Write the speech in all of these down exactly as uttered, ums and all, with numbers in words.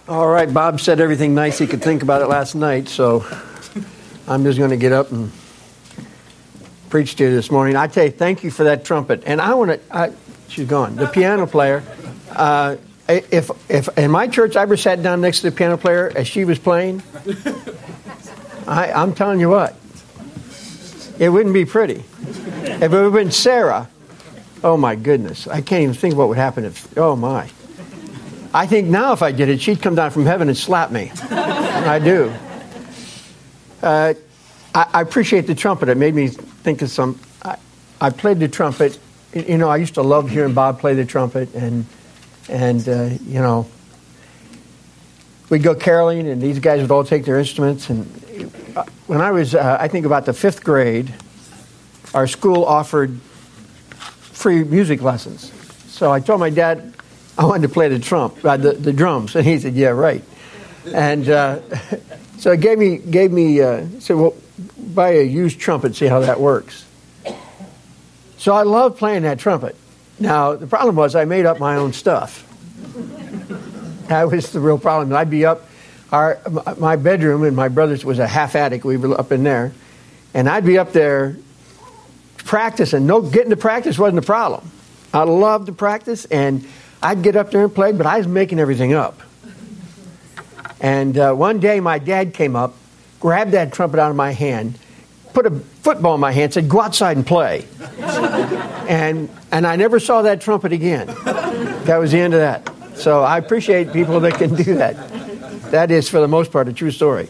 All right, Bob said everything nice he could think about it last night, so I'm just going to get up and preach to you this morning. I tell you, thank you for that trumpet. And I want to, she's gone, the piano player. Uh, if if in my church I ever sat down next to the piano player as she was playing, I, I'm telling you what, it wouldn't be pretty. If it would have been Sarah, oh my goodness, I can't even think what would happen if, oh my. I think now if I did it, she'd come down from heaven and slap me. I do. Uh, I, I appreciate the trumpet. It made me think of some, I, I played the trumpet. You know, I used to love hearing Bob play the trumpet, and, and uh, you know, we'd go caroling, and these guys would all take their instruments. And when I was, uh, I think about the fifth grade, our school offered free music lessons. So I told my dad I wanted to play the trump, uh, the, the drums, and he said, "Yeah, right." And uh, so he gave me gave me uh, said, "Well, buy a used trumpet, see how that works." So I loved playing that trumpet. Now the problem was I made up my own stuff. That was the real problem. I'd be up, our my bedroom and my brother's was a half attic. We were up in there, and I'd be up there practicing. No, getting to practice wasn't the problem. I loved to practice, and I'd get up there and play, but I was making everything up. And uh, one day my dad came up, grabbed that trumpet out of my hand, put a football in my hand, said, "Go outside and play." and and I never saw that trumpet again. That was the end of that. So I appreciate people that can do that. That is, for the most part, a true story.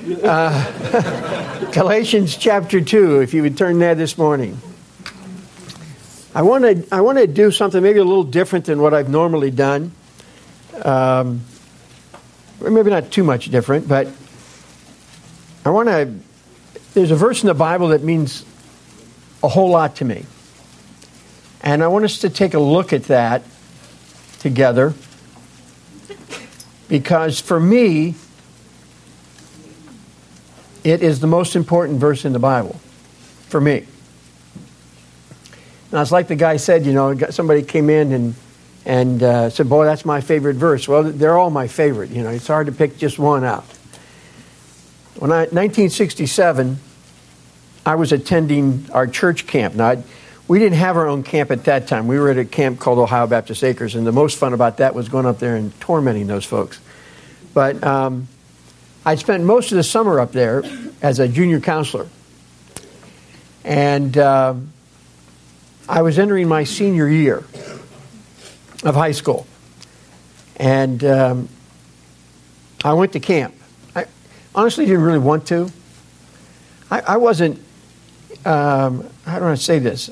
Uh, Galatians chapter two, if you would turn there this morning. I want to I want to do something maybe a little different than what I've normally done. Um, maybe not too much different, but I want to. There's a verse in the Bible that means a whole lot to me, and I want us to take a look at that together, because for me, it is the most important verse in the Bible. For me. Now, it's like the guy said, you know, somebody came in and and uh, said, "Boy, that's my favorite verse." Well, they're all my favorite. You know, it's hard to pick just one out. When I, nineteen sixty-seven, I was attending our church camp. Now, I'd, we didn't have our own camp at that time. We were at a camp called Ohio Baptist Acres, and the most fun about that was going up there and tormenting those folks. But um, I spent most of the summer up there as a junior counselor. And Uh, I was entering my senior year of high school, and um, I went to camp. I honestly didn't really want to. I, I wasn't, um, how do I say this?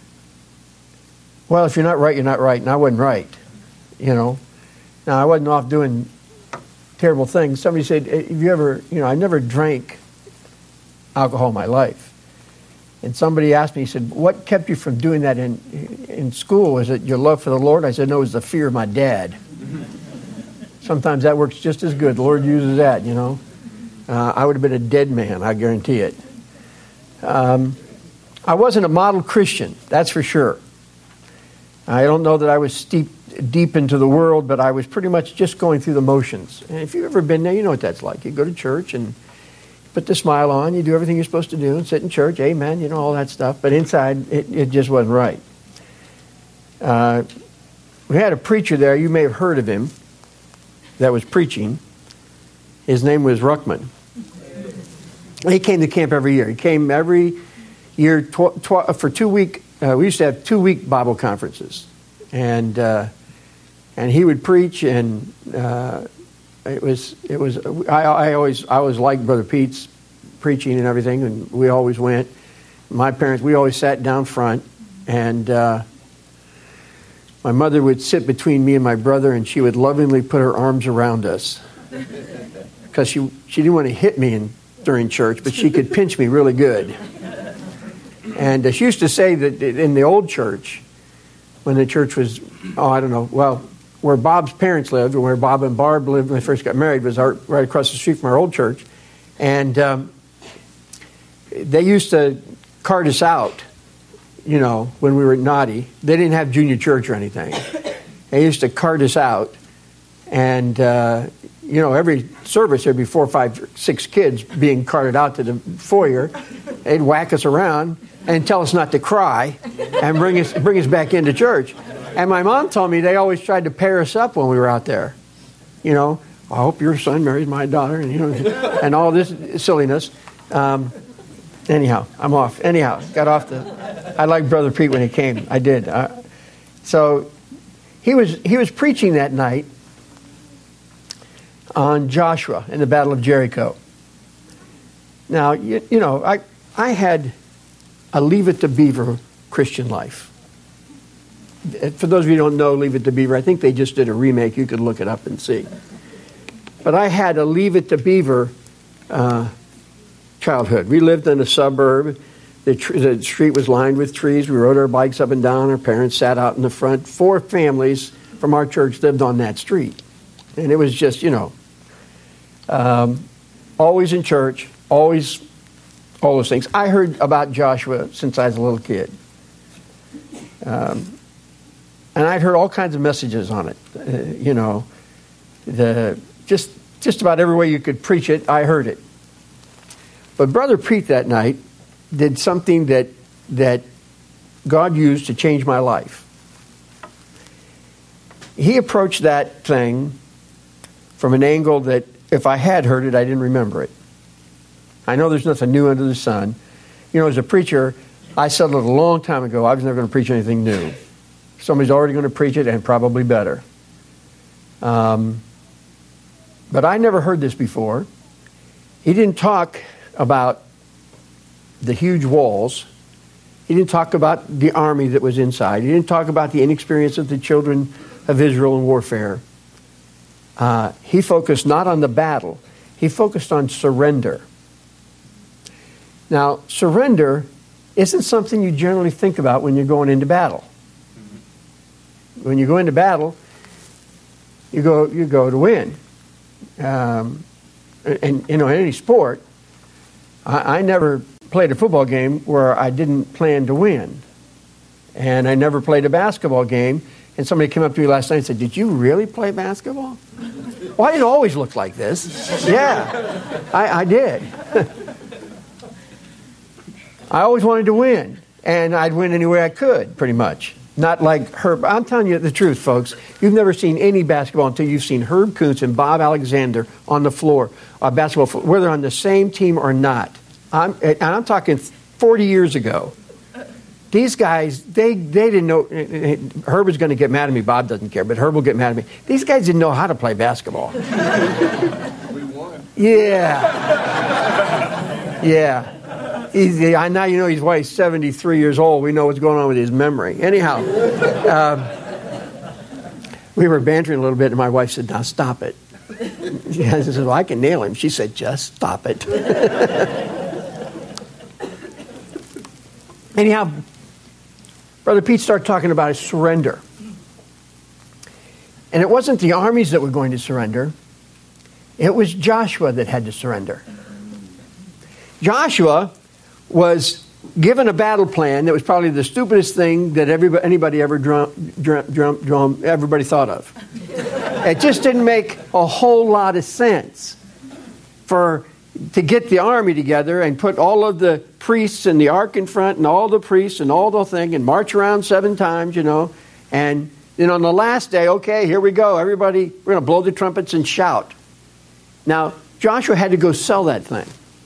Well, if you're not right, you're not right, and I wasn't right, you know. Now, I wasn't off doing terrible things. Somebody said, "Have you ever, you know, I never drank alcohol in my life." And somebody asked me, he said, "What kept you from doing that in in school? Was it your love for the Lord?" I said, "No, it was the fear of my dad." Sometimes that works just as good. The Lord uses that, you know. Uh, I would have been a dead man, I guarantee it. Um, I wasn't a model Christian, that's for sure. I don't know that I was steep, deep into the world, but I was pretty much just going through the motions. And if you've ever been there, you know what that's like. You go to church and put the smile on, you do everything you're supposed to do, and sit in church, amen, you know, all that stuff. But inside, it, it just wasn't right. Uh, we had a preacher there, you may have heard of him, that was preaching. His name was Ruckman. He came to camp every year. He came every year tw- tw- for two week, uh, we used to have two week Bible conferences. And uh, and he would preach, and uh, It was, it was, I, I always, I always liked Brother Pete's preaching and everything, and we always went. My parents, we always sat down front, and uh, my mother would sit between me and my brother, and she would lovingly put her arms around us. Because she, she didn't want to hit me in, during church, but she could pinch me really good. And uh, she used to say that in the old church, when the church was, oh, I don't know, well, where Bob's parents lived, or where Bob and Barb lived when they first got married, was our, right across the street from our old church. And um, they used to cart us out, you know, when we were naughty. They didn't have junior church or anything. They used to cart us out. And uh, you know, every service there'd be four, five, six kids being carted out to the foyer. They'd whack us around and tell us not to cry and bring us bring us back into church. And my mom told me they always tried to pair us up when we were out there. You know, I hope your son marries my daughter, and you know, and all this silliness. Um, anyhow, I'm off. Anyhow, got off the. I liked Brother Pete when he came. I did. Uh, so he was he was preaching that night on Joshua in the Battle of Jericho. Now, you, you know, I I had a Leave It to Beaver Christian life. For those of you who don't know Leave It to Beaver, I think they just did a remake. You could look it up and see. But I had a Leave It to Beaver uh, childhood. We lived in a suburb. The, tr- the street was lined with trees. We rode our bikes up and down. Our parents sat out in the front. Four families from our church lived on that street. And it was just, you know, um, always in church, always all those things. I heard about Joshua since I was a little kid. Um, and I'd heard all kinds of messages on it. Uh, you know, the just just about every way you could preach it, I heard it. But Brother Pete that night did something that that God used to change my life. He approached that thing from an angle that if I had heard it, I didn't remember it. I know there's nothing new under the sun. You know, as a preacher, I settled it a long time ago. I was never going to preach anything new. Somebody's already going to preach it, and probably better. Um, but I never heard this before. He didn't talk about the huge walls. He didn't talk about the army that was inside. He didn't talk about the inexperience of the children of Israel in warfare. Uh, he focused not on the battle. He focused on surrender. Now, surrender isn't something you generally think about when you're going into battle. When you go into battle, you go you go to win. Um, and, you know, in any sport, I, I never played a football game where I didn't plan to win. And I never played a basketball game. And somebody came up to me last night and said, "Did you really play basketball?" Well, I didn't always look like this. Yeah, I, I did. I always wanted to win. And I'd win any way I could, pretty much. Not like Herb. I'm telling you the truth, folks. You've never seen any basketball until you've seen Herb Kuntz and Bob Alexander on the floor, uh, basketball floor, whether on the same team or not. I'm, and I'm talking forty years ago. These guys, they, they didn't know. Herb is going to get mad at me. Bob doesn't care, but Herb will get mad at me. These guys didn't know how to play basketball. We won. Yeah. Yeah. He's, I now you know he's why he's seventy-three years old. We know what's going on with his memory. Anyhow, um, we were bantering a little bit, and my wife said, "Now stop it." I said, "Well, I can nail him." She said, "Just stop it." Anyhow, Brother Pete started talking about his surrender. And it wasn't the armies that were going to surrender. It was Joshua that had to surrender. Joshua was given a battle plan that was probably the stupidest thing that everybody, anybody ever drum, drum, drum, drum, everybody thought of. It just didn't make a whole lot of sense for to get the army together and put all of the priests and the ark in front and all the priests and all the thing and march around seven times, you know. And then on the last day, okay, here we go. Everybody, we're going to blow the trumpets and shout. Now, Joshua had to go sell that thing.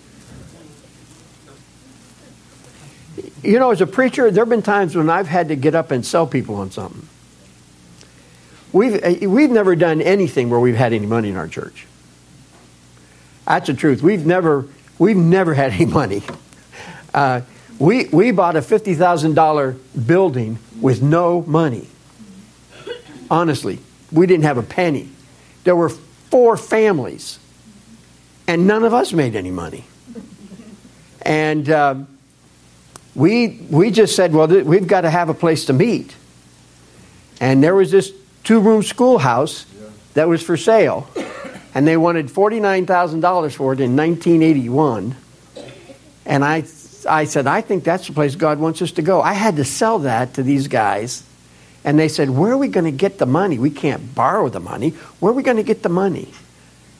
You know, as a preacher, there have been times when I've had to get up and sell people on something. We've we've never done anything where we've had any money in our church. That's the truth. We've never we've never had any money. Uh, we we bought a fifty thousand dollar building with no money. Honestly, we didn't have a penny. There were four families, and none of us made any money. And uh, we we just said, well, th- we've got to have a place to meet. And there was this two-room schoolhouse that was for sale. And they wanted forty-nine thousand dollars for it in nineteen eighty-one. And I I said, I think that's the place God wants us to go. I had to sell that to these guys. And they said, where are we going to get the money? We can't borrow the money. Where are we going to get the money?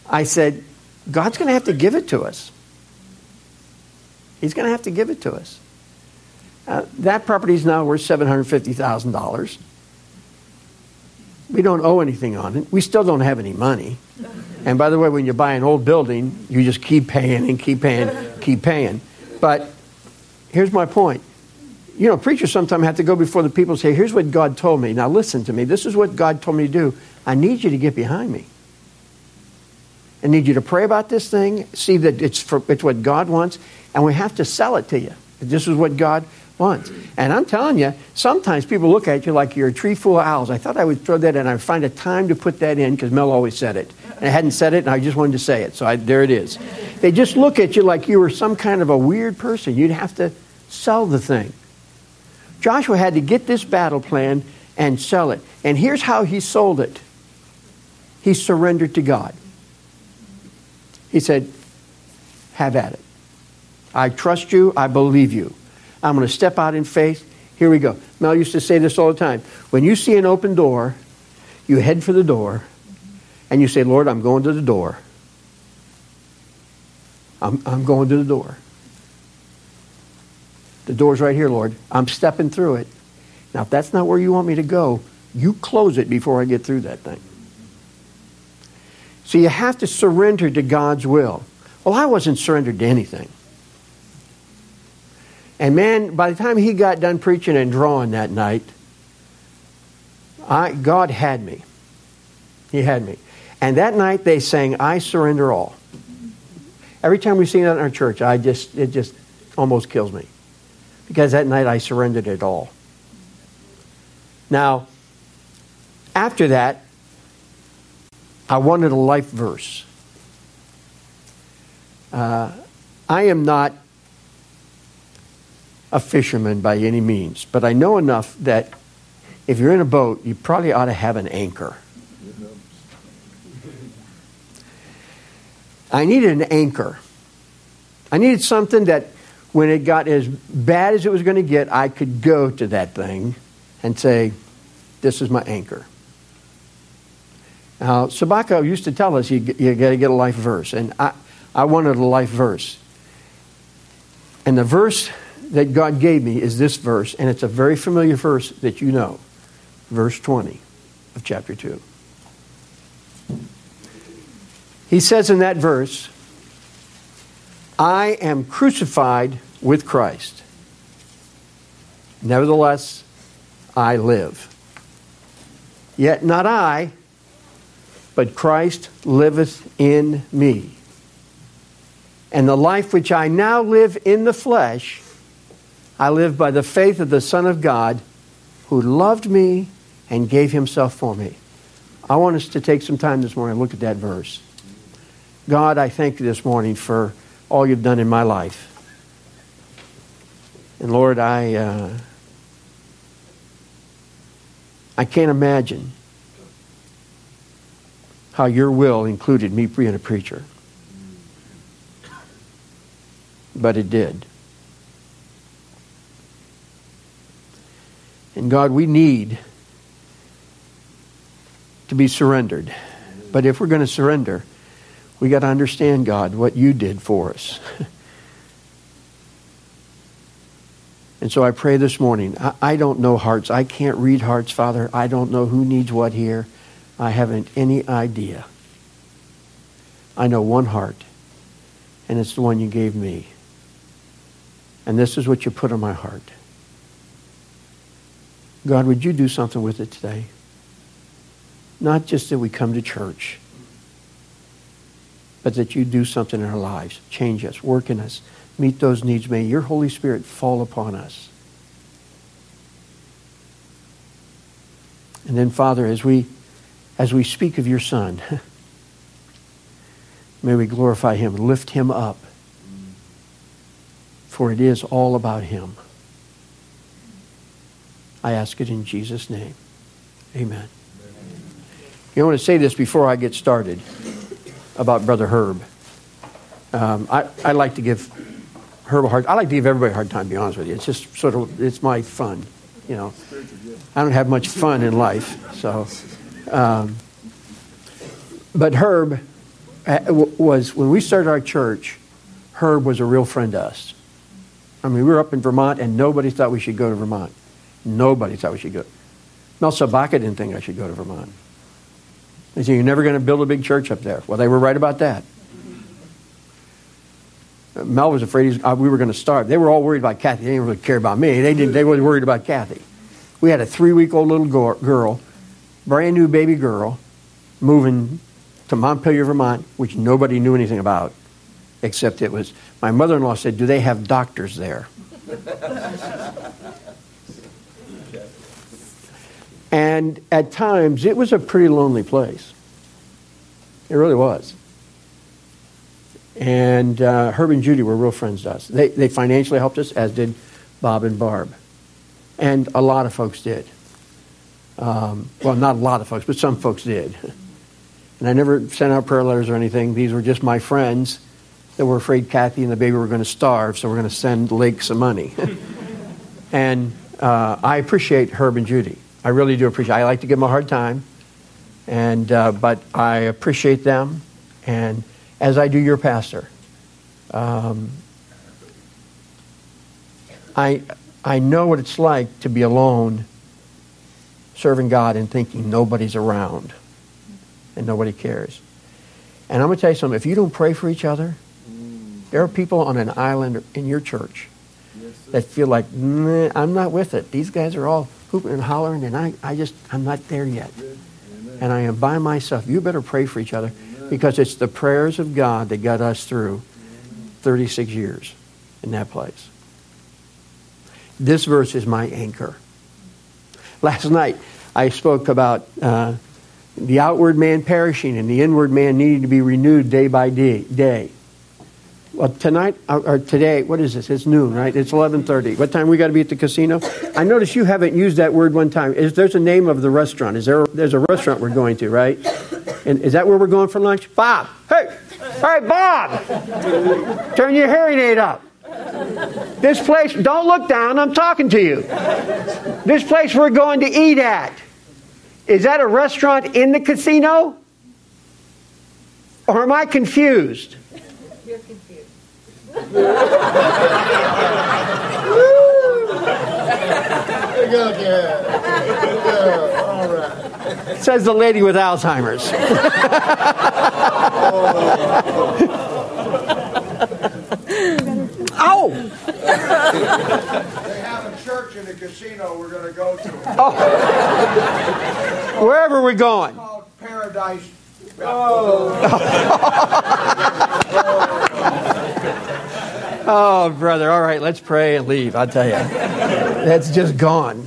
I said, God's going to have to give it to us. He's going to have to give it to us. Uh, that property is now worth seven hundred fifty thousand dollars. We don't owe anything on it. We still don't have any money. And by the way, when you buy an old building, you just keep paying and keep paying, keep paying. But here's my point. You know, preachers sometimes have to go before the people and say, here's what God told me. Now listen to me. This is what God told me to do. I need you to get behind me. I need you to pray about this thing, see that it's, for, it's what God wants, and we have to sell it to you. This is what God wants. And I'm telling you, sometimes people look at you like you're a tree full of owls. I thought I would throw that in. I'd find a time to put that in because Mel always said it. And I hadn't said it, and I just wanted to say it. So I, there it is. They just look at you like you were some kind of a weird person. You'd have to sell the thing. Joshua had to get this battle plan and sell it. And here's how he sold it. He surrendered to God. He said, have at it. I trust you. I believe you. I'm going to step out in faith. Here we go. Mel used to say this all the time. When you see an open door, you head for the door, and you say, Lord, I'm going to the door. I'm, I'm going to the door. The door's right here, Lord. I'm stepping through it. Now, if that's not where you want me to go, you close it before I get through that thing. So you have to surrender to God's will. Well, I wasn't surrendered to anything. And man, by the time he got done preaching and drawing that night, I, God had me. He had me. And that night they sang, I surrender all. Every time we sing that in our church, I just it just almost kills me. Because that night I surrendered it all. Now, after that, I wanted a life verse. Uh, I am not a fisherman by any means, but I know enough that if you're in a boat, you probably ought to have an anchor. I needed an anchor. I needed something that when it got as bad as it was going to get, I could go to that thing and say, this is my anchor. Now, Sabaka used to tell us you, you got to get a life verse, and I, I wanted a life verse. And the verse that God gave me is this verse, and it's a very familiar verse that you know. Verse twenty of chapter two. He says in that verse, I am crucified with Christ. Nevertheless, I live. Yet not I, but Christ liveth in me. And the life which I now live in the flesh, I live by the faith of the Son of God, who loved me and gave himself for me. I want us to take some time this morning and look at that verse. God, I thank you this morning for all you've done in my life. And Lord, I uh, I can't imagine how your will included me being a preacher. But it did. And God, we need to be surrendered. But if we're going to surrender, we got to understand, God, what you did for us. And so I pray this morning, I, I don't know hearts. I can't read hearts, Father. I don't know who needs what here. I haven't any idea. I know one heart, and it's the one you gave me. And this is what you put on my heart. God, would you do something with it today? Not just that we come to church, but that you do something in our lives. Change us, work in us, meet those needs. May your Holy Spirit fall upon us. And then, Father, as we as we speak of your Son, may we glorify him, lift him up. For it is all about him. I ask it in Jesus' name. Amen. You know, I want to say this before I get started about Brother Herb. Um, I, I like to give Herb a hard I like to give everybody a hard time, to be honest with you. It's just sort of, it's my fun, you know. I don't have much fun in life, so. Um, but Herb, was when we started our church, Herb was a real friend to us. I mean, we were up in Vermont, and nobody thought we should go to Vermont. Nobody thought we should go. Mel Sabaka didn't think I should go to Vermont. They said, you're never going to build a big church up there. Well, they were right about that. Mel was afraid he was, uh, we were going to starve. They were all worried about Kathy. They didn't really care about me. They didn't. They were worried about Kathy. We had a three-week-old little go- girl, brand new baby girl, moving to Montpelier, Vermont, which nobody knew anything about, except it was, my mother-in-law said, do they have doctors there? And at times, it was a pretty lonely place. It really was. And uh, Herb and Judy were real friends to us. They, they financially helped us, as did Bob and Barb. And a lot of folks did. Um, well, not a lot of folks, but some folks did. And I never sent out prayer letters or anything. These were just my friends that were afraid Kathy and the baby were going to starve, so we're going to send Lake some money. And uh, I appreciate Herb and Judy. I really do appreciate. I like to give them a hard time, and uh, but I appreciate them, and as I do your pastor, um, I I know what it's like to be alone, serving God and thinking nobody's around, and nobody cares. And I'm going to tell you something. If you don't pray for each other, there are people on an island in your church that feel like, nah, I'm not with it. These guys are all hooping and hollering, and I, I just, I'm not there yet. And I am by myself. You better pray for each other, because it's the prayers of God that got us through thirty-six years in that place. This verse is my anchor. Last night, I spoke about uh, the outward man perishing and the inward man needing to be renewed day by day. day. Well, tonight, or today, what is this? It's noon, right? It's eleven thirty. What time we got to be at the casino? I notice you haven't used that word one time. Is there's a name of the restaurant? Is there? There's a restaurant we're going to, right? And is that where we're going for lunch? Bob! Hey! Hey, Bob! Turn your hearing aid up. This place, don't look down, I'm talking to you. This place we're going to eat at, is that a restaurant in the casino? Or am I confused? You're confused. All right. Says the lady with Alzheimer's. Ow! They have a church in the casino we're going to go to. Oh. Wherever we're going. It's called Paradise. Oh, brother. All right, let's pray and leave. I'll tell you. That's just gone.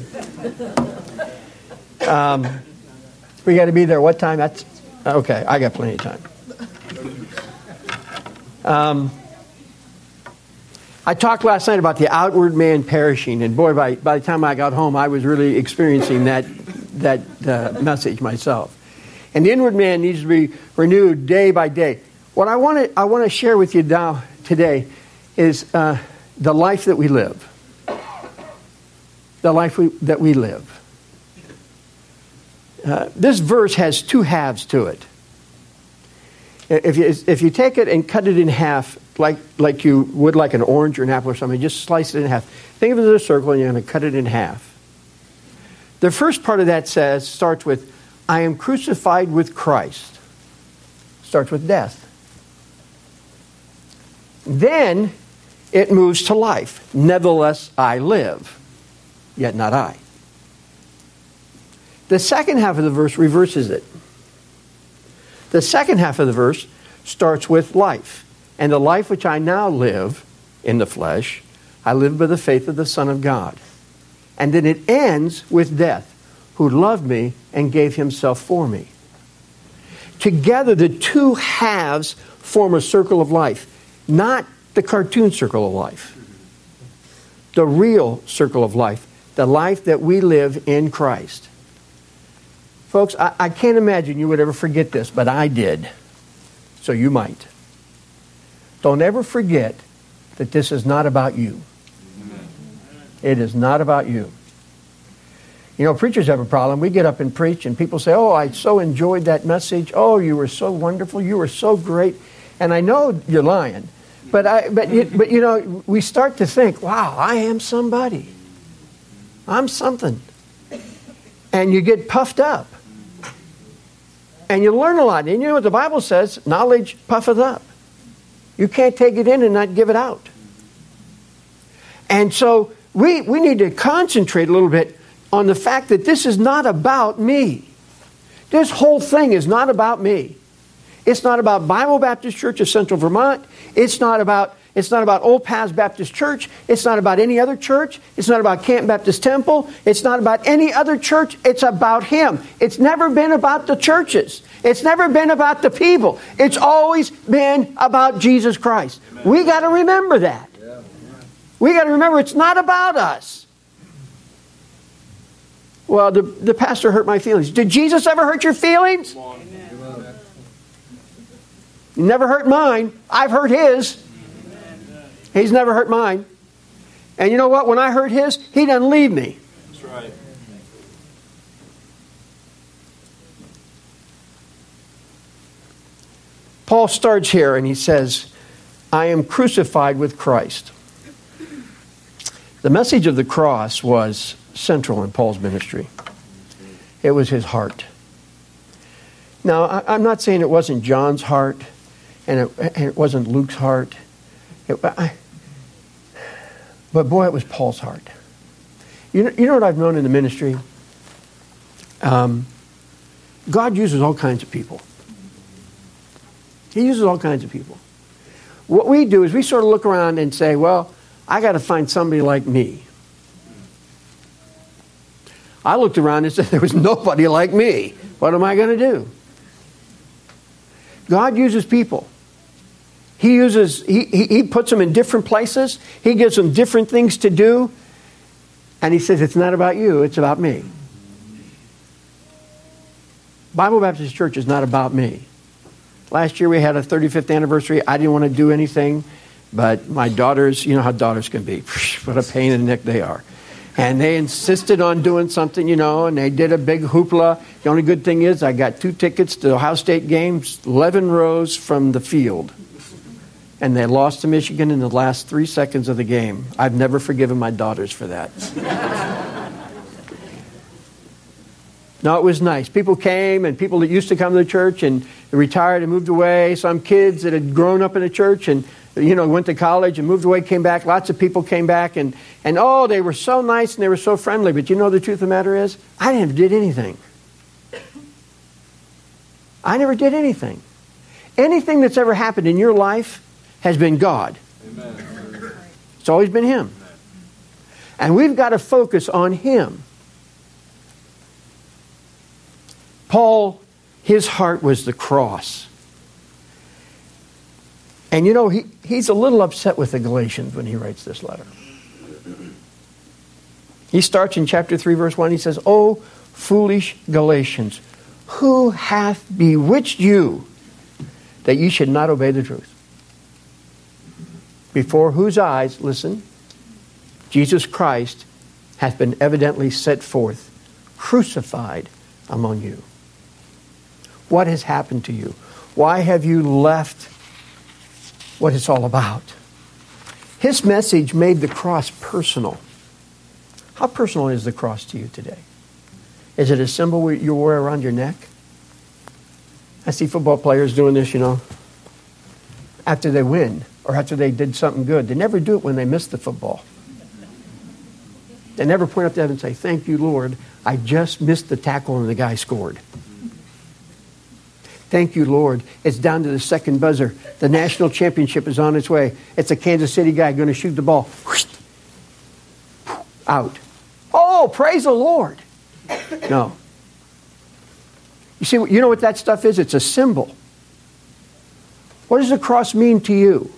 Um, we got to be there. What time? That's okay. I got plenty of time. Um, I talked last night about the outward man perishing, and boy, by, by the time I got home, I was really experiencing that that uh, message myself. And the inward man needs to be renewed day by day. What I want to I want to share with you now today is uh, the life that we live. The life we, that we live. Uh, this verse has two halves to it. If you if you take it and cut it in half, like like you would like an orange or an apple or something, just slice it in half. Think of it as a circle, and you're going to cut it in half. The first part of that says starts with, "I am crucified with Christ." Starts with death. Then it moves to life. Nevertheless, I live, yet not I. The second half of the verse reverses it. The second half of the verse starts with life. And the life which I now live in the flesh, I live by the faith of the Son of God. And then it ends with death, who loved me and gave himself for me. Together, the two halves form a circle of life, not the cartoon circle of life. The real circle of life, the life that we live in Christ. Folks, I, I can't imagine you would ever forget this, but I did. So you might. Don't ever forget that this is not about you. It is not about you. You know, preachers have a problem. We get up and preach and people say, oh, I so enjoyed that message. Oh, you were so wonderful. You were so great. And I know you're lying. But, I, but, you, but you know, we start to think, wow, I am somebody. I'm something. And you get puffed up. And you learn a lot. And you know what the Bible says? Knowledge puffeth up. You can't take it in and not give it out. And so we, we need to concentrate a little bit on the fact that this is not about me. This whole thing is not about me. It's not about Bible Baptist Church of Central Vermont. It's not about it's not about Old Paths Baptist Church. It's not about any other church. It's not about Camp Baptist Temple. It's not about any other church. It's about Him. It's never been about the churches. It's never been about the people. It's always been about Jesus Christ. Amen. We got to remember that. Yeah. We got to remember it's not about us. Well, the, the pastor hurt my feelings. Did Jesus ever hurt your feelings? You never hurt mine. I've hurt His. He's never hurt mine. And you know what? When I hurt His, He doesn't leave me. That's right. Paul starts here and he says, I am crucified with Christ. The message of the cross was central in Paul's ministry. It was his heart. Now, I, I'm not saying it wasn't John's heart and it, and it wasn't Luke's heart. It, I, but boy, it was Paul's heart. You know, you know what I've known in the ministry? Um, God uses all kinds of people. He uses all kinds of people. What we do is we sort of look around and say, well, I got to find somebody like me. I looked around and said, there was nobody like me. What am I going to do? God uses people. He uses, he, he, he puts them in different places. He gives them different things to do. And He says, it's not about you, it's about me. Bible Baptist Church is not about me. Last year we had a thirty-fifth anniversary. I didn't want to do anything, but my daughters, you know how daughters can be. What a pain in the neck they are. And they insisted on doing something, you know, and they did a big hoopla. The only good thing is I got two tickets to the Ohio State games, eleven rows from the field. And they lost to Michigan in the last three seconds of the game. I've never forgiven my daughters for that. No, it was nice. People came, and people that used to come to the church and retired and moved away. Some kids that had grown up in the church and, you know, went to college and moved away, came back. Lots of people came back. And, and oh, they were so nice and they were so friendly. But you know the truth of the matter is, I never did anything. I never did anything. Anything that's ever happened in your life has been God. Amen. It's always been Him. And we've got to focus on Him. Paul, his heart was the cross. And you know, he, he's a little upset with the Galatians when he writes this letter. He starts in chapter three, verse one. He says, "O foolish Galatians, who hath bewitched you that ye should not obey the truth? Before whose eyes," listen, "Jesus Christ hath been evidently set forth, crucified among you." What has happened to you? Why have you left what it's all about? His message made the cross personal. How personal is the cross to you today? Is it a symbol you wear around your neck? I see football players doing this, you know, after they win or after they did something good. They never do it when they miss the football. They never point up to heaven and say, "Thank you, Lord, I just missed the tackle and the guy scored. Thank you, Lord, it's down to the second buzzer. The national championship is on its way. It's a Kansas City guy going to shoot the ball. Out. Oh, praise the Lord." No. You see, you know what that stuff is? It's a symbol. What does the cross mean to you?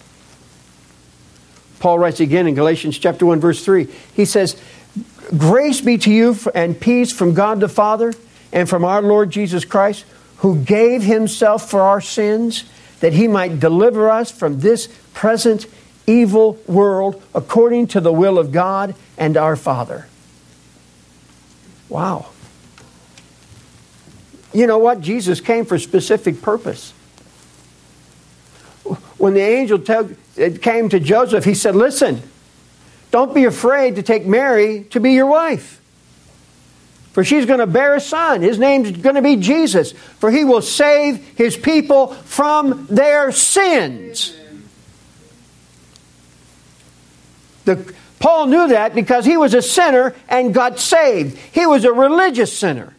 Paul writes again in Galatians chapter one, verse three. He says, "Grace be to you and peace from God the Father and from our Lord Jesus Christ, who gave Himself for our sins, that He might deliver us from this present evil world according to the will of God and our Father." Wow. You know what? Jesus came for a specific purpose. When the angel tell, came to Joseph, he said, listen, don't be afraid to take Mary to be your wife. For she's going to bear a son. His name's going to be Jesus. For he will save his people from their sins. The, Paul knew that because he was a sinner and got saved. He was a religious sinner.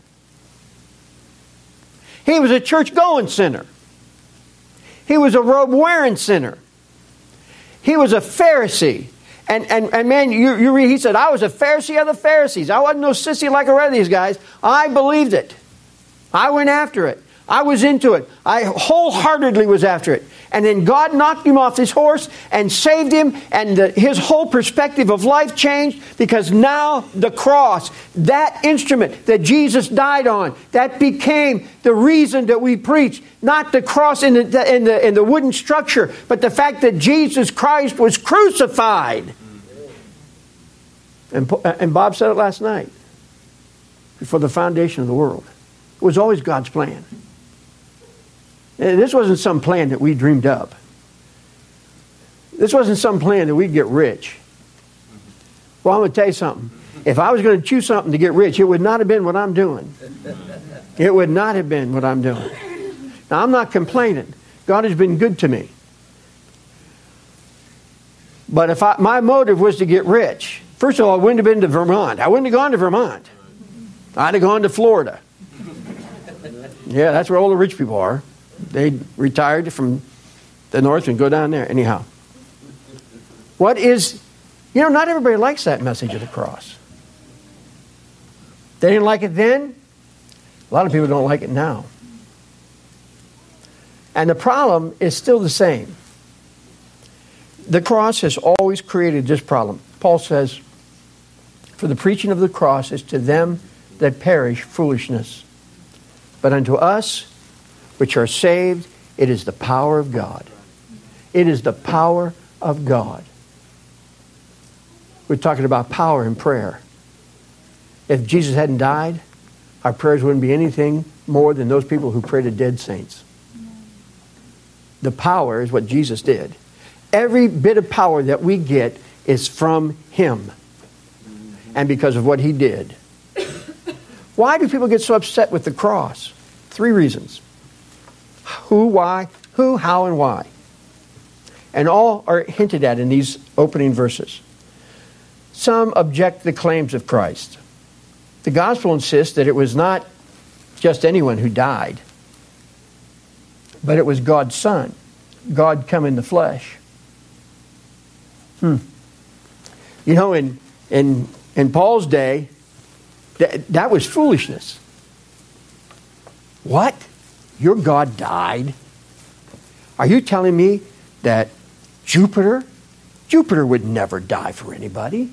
He was a church-going sinner. He was a robe-wearing sinner. He was a Pharisee. And, and, and man, you, you read, he said, I was a Pharisee of the Pharisees. I wasn't no sissy like the rest of these guys. I believed it. I went after it. I was into it. I wholeheartedly was after it. And then God knocked him off his horse and saved him, and the, his whole perspective of life changed, because now the cross, that instrument that Jesus died on, that became the reason that we preach. Not the cross in the, in the, in the wooden structure, but the fact that Jesus Christ was crucified. And, and Bob said it last night, before the foundation of the world. It was always God's plan. And this wasn't some plan that we dreamed up. This wasn't some plan that we'd get rich. Well, I'm going to tell you something. If I was going to choose something to get rich, it would not have been what I'm doing. It would not have been what I'm doing. Now, I'm not complaining. God has been good to me. But if I, my motive was to get rich, first of all, I wouldn't have been to Vermont. I wouldn't have gone to Vermont. I'd have gone to Florida. Yeah, that's where all the rich people are. They retired from the north and go down there. Anyhow. What is... You know, not everybody likes that message of the cross. They didn't like it then. A lot of people don't like it now. And the problem is still the same. The cross has always created this problem. Paul says, for the preaching of the cross is to them that perish foolishness. But unto us, which are saved, it is the power of God. It is the power of God. We're talking about power in prayer. If Jesus hadn't died, our prayers wouldn't be anything more than those people who pray to dead saints. The power is what Jesus did. Every bit of power that we get is from Him. And because of what He did. Why do people get so upset with the cross? Three reasons. Who, why, who, how, and why. And all are hinted at in these opening verses. Some object to the claims of Christ. The gospel insists that it was not just anyone who died, but it was God's Son. God come in the flesh. Hmm. You know, in in in Paul's day, that, that was foolishness. What? Your God died? Are you telling me that Jupiter? Jupiter would never die for anybody.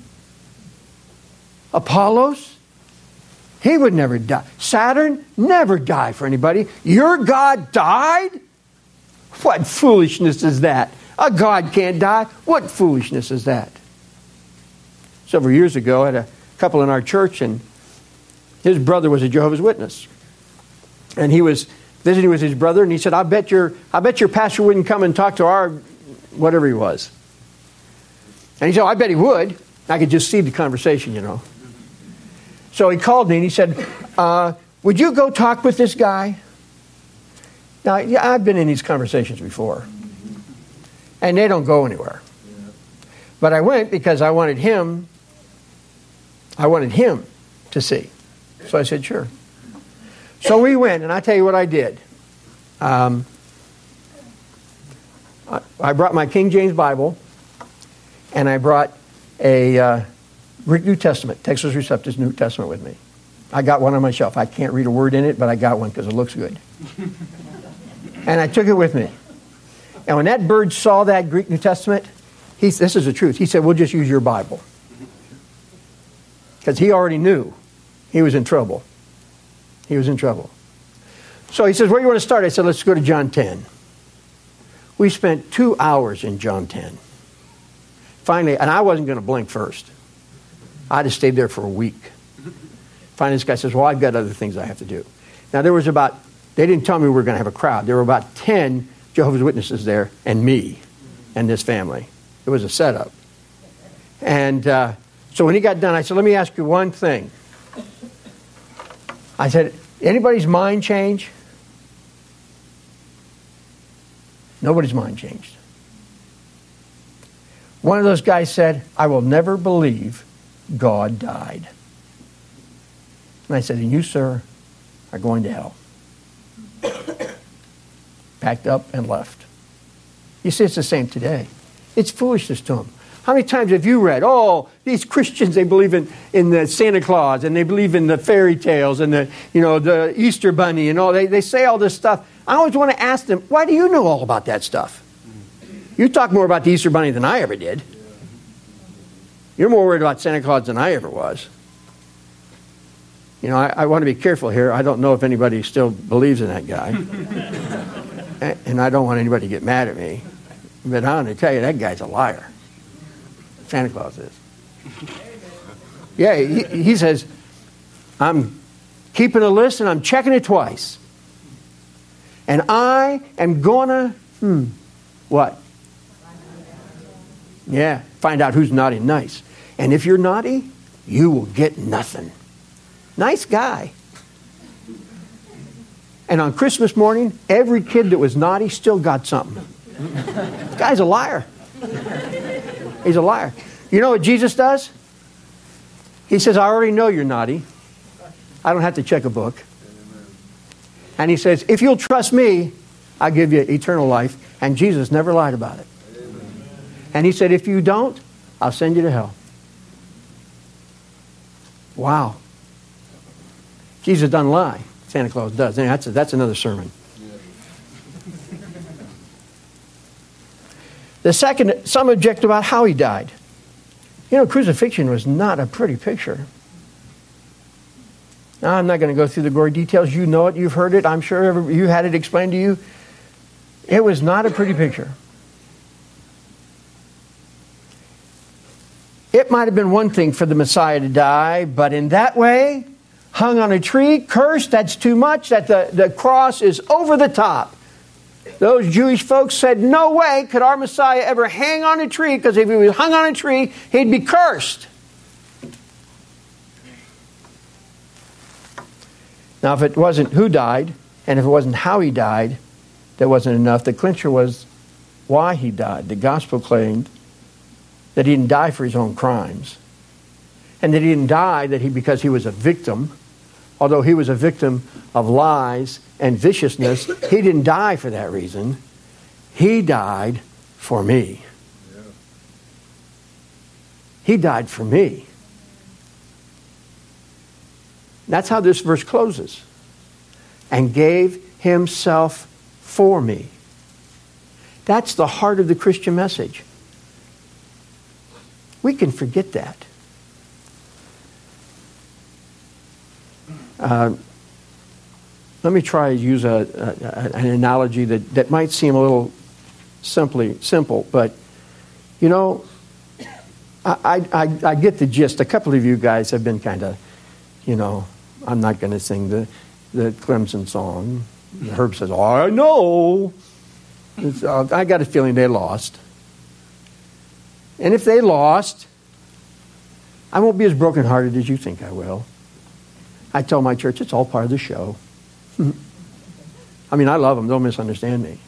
Apollos? He would never die. Saturn? Never die for anybody. Your God died? What foolishness is that? A God can't die. What foolishness is that? Several years ago, I had a couple in our church, and his brother was a Jehovah's Witness. And he was visiting with his brother, and he said, I bet your, I bet your pastor wouldn't come and talk to our, whatever he was. And he said, oh, I bet he would. I could just see the conversation, you know. So he called me and he said, uh, would you go talk with this guy? Now, yeah, I've been in these conversations before. And they don't go anywhere. But I went because I wanted him, I wanted him to see. So I said, sure. So we went, and I tell you what I did. Um, I, I brought my King James Bible, and I brought a uh, Greek New Testament, Textus Receptus New Testament with me. I got one on my shelf. I can't read a word in it, but I got one because it looks good. And I took it with me. And when that bird saw that Greek New Testament, he, this is the truth. He said, we'll just use your Bible. Because he already knew he was in trouble. He was in trouble. So he says, where do you want to start? I said, let's go to John ten. We spent two hours in John ten. Finally, and I wasn't going to blink first. I'd have stayed there for a week. Finally, this guy says, well, I've got other things I have to do. Now, there was about, they didn't tell me we were going to have a crowd. There were about ten Jehovah's Witnesses there and me and this family. It was a setup. And uh, so when he got done, I said, let me ask you one thing. I said, anybody's mind change? Nobody's mind changed. One of those guys said, I will never believe God died. And I said, and you, sir, are going to hell. Packed up and left. You see, it's the same today. It's foolishness to them. How many times have you read, oh, these Christians, they believe in, in the Santa Claus, and they believe in the fairy tales, and the, you know, the Easter Bunny, and all. They, they say all this stuff. I always want to ask them, why do you know all about that stuff? You talk more about the Easter Bunny than I ever did. You're more worried about Santa Claus than I ever was. You know, I, I want to be careful here. I don't know if anybody still believes in that guy. and, and I don't want anybody to get mad at me. But I want to tell you, that guy's a liar. Santa Claus is. Yeah, he, he says, I'm keeping a list and I'm checking it twice. And I am gonna, hmm, what? Yeah, find out who's naughty and nice. And if you're naughty, you will get nothing. Nice guy. And on Christmas morning, every kid that was naughty still got something. This guy's a liar. He's a liar. You know what Jesus does? He says, I already know you're naughty. I don't have to check a book. And he says, if you'll trust me, I'll give you eternal life. And Jesus never lied about it. And he said, if you don't, I'll send you to hell. Wow. Jesus doesn't lie. Santa Claus does. Anyway, that's, a, that's another sermon. The second, some object about how he died. You know, crucifixion was not a pretty picture. Now, I'm not going to go through the gory details. You know it. You've heard it. I'm sure you had it explained to you. It was not a pretty picture. It might have been one thing for the Messiah to die, but in that way, hung on a tree, cursed, that's too much, that the, the cross is over the top. Those Jewish folks said, no way could our Messiah ever hang on a tree, because if he was hung on a tree, he'd be cursed. Now, if it wasn't who died, and if it wasn't how he died, that wasn't enough. The clincher was why he died. The gospel claimed that he didn't die for his own crimes, and that he didn't die that he because he was a victim. Although he was a victim of lies and viciousness, he didn't die for that reason. He died for me. Yeah. He died for me. That's how this verse closes. And gave himself for me. That's the heart of the Christian message. We can forget that. Uh, let me try to use a, a, an analogy that, that might seem a little simply simple, but you know, I, I, I get the gist. A couple of you guys have been kind of, you know, I'm not going to sing the, the Clemson song. Herb says, oh, I know. Uh, I got a feeling they lost. And if they lost, I won't be as brokenhearted as you think I will. I tell my church, it's all part of the show. I mean, I love them. Don't misunderstand me.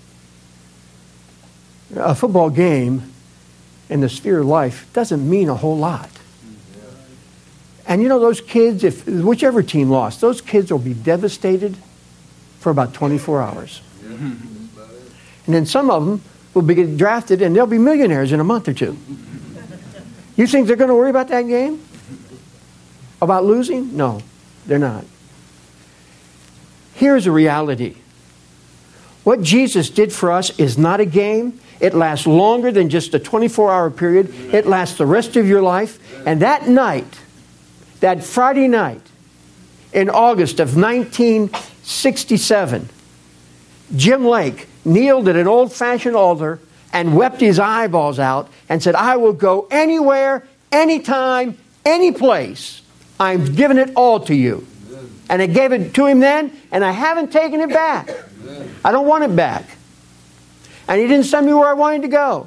A football game in the sphere of life doesn't mean a whole lot. And you know, those kids, if whichever team lost, those kids will be devastated for about twenty-four hours. And then some of them will be get drafted and they'll be millionaires in a month or two. You think they're going to worry about that game? About losing? No, they're not. Here's a reality. What Jesus did for us is not a game. It lasts longer than just a twenty-four hour period. It lasts the rest of your life. And that night, that Friday night in August of nineteen sixty-seven, Jim Lake kneeled at an old-fashioned altar and wept his eyeballs out and said, I will go anywhere, anytime, any place I'm giving it all to you. And I gave it to him then, and I haven't taken it back. I don't want it back. And he didn't send me where I wanted to go.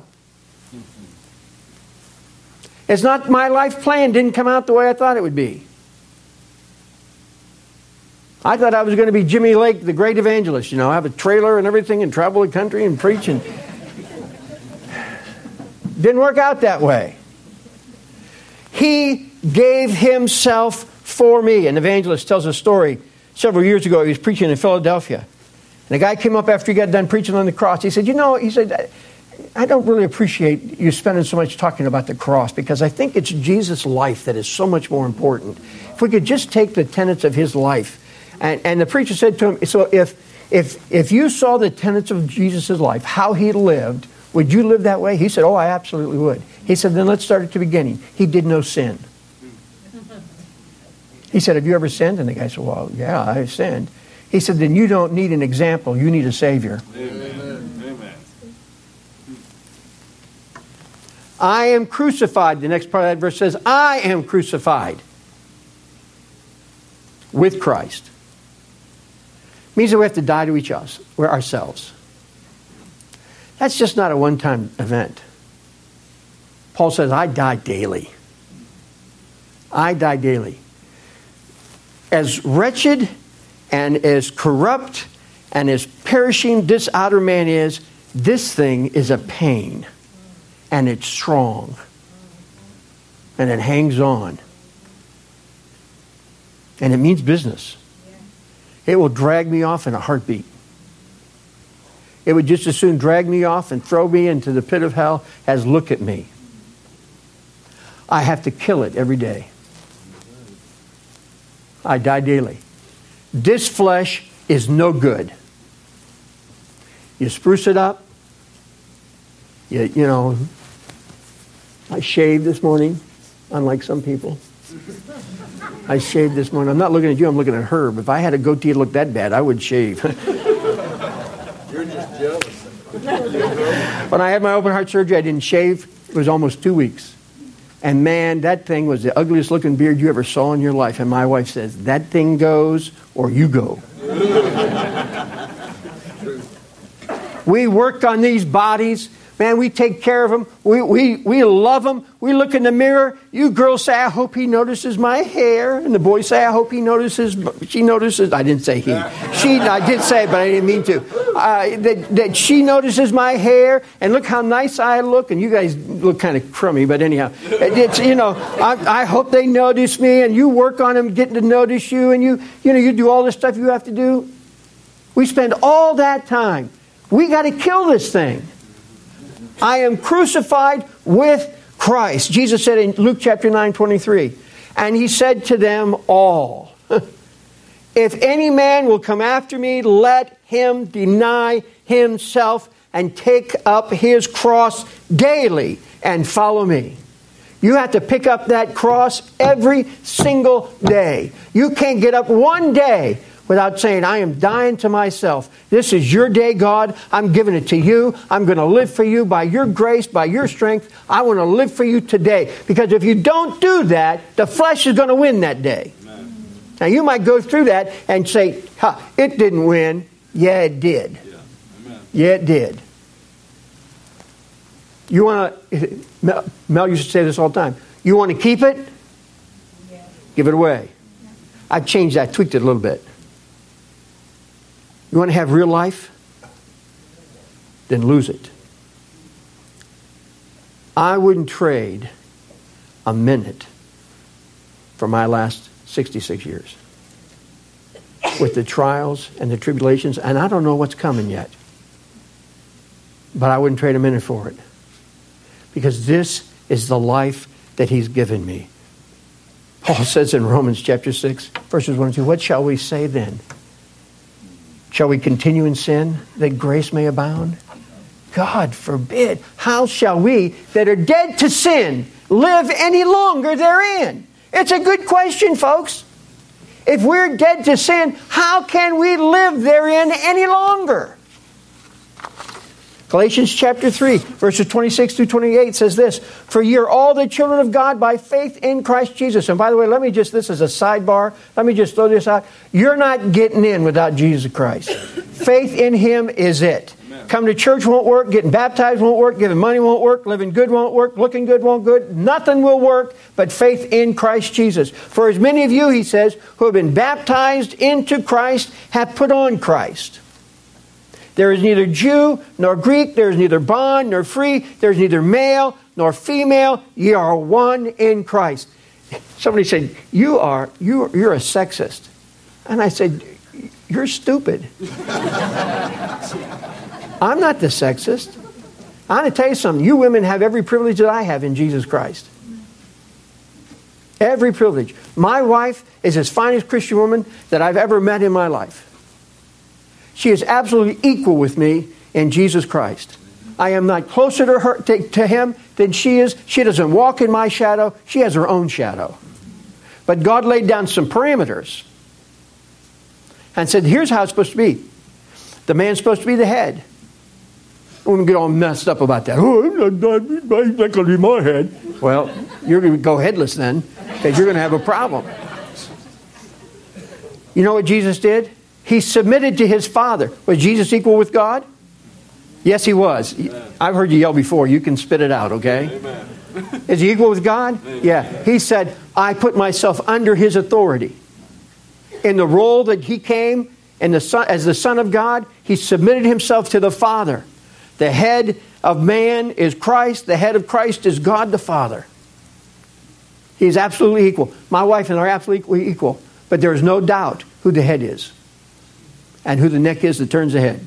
It's not my life plan didn't come out the way I thought it would be. I thought I was going to be Jimmy Lake, the great evangelist, you know, have a trailer and everything and travel the country and preach. And didn't work out that way. He gave himself for me. An evangelist tells a story several years ago. He was preaching in Philadelphia. And a guy came up after he got done preaching on the cross. He said, you know, he said, I don't really appreciate you spending so much talking about the cross because I think it's Jesus' life that is so much more important. If we could just take the tenets of his life. And, and the preacher said to him, so if, if, if you saw the tenets of Jesus' life, how he lived, would you live that way? He said, oh, I absolutely would. He said, then let's start at the beginning. He did no sin. He said, have you ever sinned? And the guy said, well, yeah, I sinned. He said, then you don't need an example. You need a Savior. Amen. Amen. I am crucified. The next part of that verse says, I am crucified with Christ. It means that we have to die to each other, we're ourselves. That's just not a one-time event. Paul says, I die daily. I die daily. As wretched and as corrupt and as perishing this outer man is, this thing is a pain. And it's strong. And it hangs on. And it means business. It will drag me off in a heartbeat. It would just as soon drag me off and throw me into the pit of hell as look at me. I have to kill it every day. I die daily. This flesh is no good. You spruce it up. You, you know, I shaved this morning, unlike some people. I shaved this morning. I'm not looking at you, I'm looking at Herb. If I had a goatee that looked that bad, I would shave. You're just jealous. When I had my open heart surgery, I didn't shave. It was almost two weeks. And man, that thing was the ugliest looking beard you ever saw in your life. And my wife says, that thing goes or you go. We worked on these bodies. Man, we take care of them. We, we, we love them. We look in the mirror. You girls say, I hope he notices my hair. And the boys say, I hope he notices. She notices. I didn't say he. She, I did say it, but I didn't mean to. Uh, that, that she notices my hair. And look how nice I look. And you guys look kind of crummy, but anyhow. It's, you know, I, I hope they notice me. And you work on them getting to notice you. And you, you know, you do all the stuff you have to do. We spend all that time. We got to kill this thing. I am crucified with Christ. Jesus said in Luke chapter nine twenty-three, and he said to them all, if any man will come after me, let him deny himself and take up his cross daily and follow me. You have to pick up that cross every single day. You can't get up one day without saying, I am dying to myself. This is your day, God. I'm giving it to you. I'm going to live for you by your grace, by your strength. I want to live for you today. Because if you don't do that, the flesh is going to win that day. Amen. Now, you might go through that and say, huh, it didn't win. Yeah, it did. Yeah, Amen. Yeah it did. You want to, Mel, Mel used to say this all the time. You want to keep it? Yeah. Give it away. Yeah. I've changed that, tweaked it a little bit. You want to have real life? Then lose it. I wouldn't trade a minute for my last sixty-six years. With the trials and the tribulations, and I don't know what's coming yet. But I wouldn't trade a minute for it. Because this is the life that he's given me. Paul says in Romans chapter six, verses one and two, what shall we say then? Shall we continue in sin that grace may abound? God forbid. How shall we that are dead to sin live any longer therein? It's a good question, folks. If we're dead to sin, how can we live therein any longer? Galatians chapter three, verses twenty-six through twenty-eight says this, "For ye are all the children of God by faith in Christ Jesus." And by the way, let me just, this is a sidebar, let me just throw this out. You're not getting in without Jesus Christ. Faith in Him is it. Amen. Come to church won't work, getting baptized won't work, giving money won't work, living good won't work, looking good won't good. Nothing will work but faith in Christ Jesus. "For as many of you," he says, "who have been baptized into Christ, have put on Christ. There is neither Jew nor Greek, there is neither bond nor free, there is neither male nor female. Ye are one in Christ." Somebody said, you are, you, you're a sexist. And I said, you're stupid. I'm not the sexist. I'm going to tell you something. You women have every privilege that I have in Jesus Christ. Every privilege. My wife is as fine a Christian woman that I've ever met in my life. She is absolutely equal with me in Jesus Christ. I am not closer to her to, to Him than she is. She doesn't walk in my shadow. She has her own shadow. But God laid down some parameters and said, here's how it's supposed to be. The man's supposed to be the head. I wouldn't get all messed up about that. Oh, I'm not, I'm not going to be my head. Well, you're going to go headless then, because you're going to have a problem. You know what Jesus did? He submitted to His Father. Was Jesus equal with God? Yes, He was. Amen. I've heard you yell before. You can spit it out, okay? Amen. Is He equal with God? Amen. Yeah. He said, I put myself under His authority. In the role that He came in the son, as the Son of God, He submitted Himself to the Father. The head of man is Christ. The head of Christ is God the Father. He's absolutely equal. My wife and I are absolutely equal. But there is no doubt who the head is. And who the neck is that turns the head.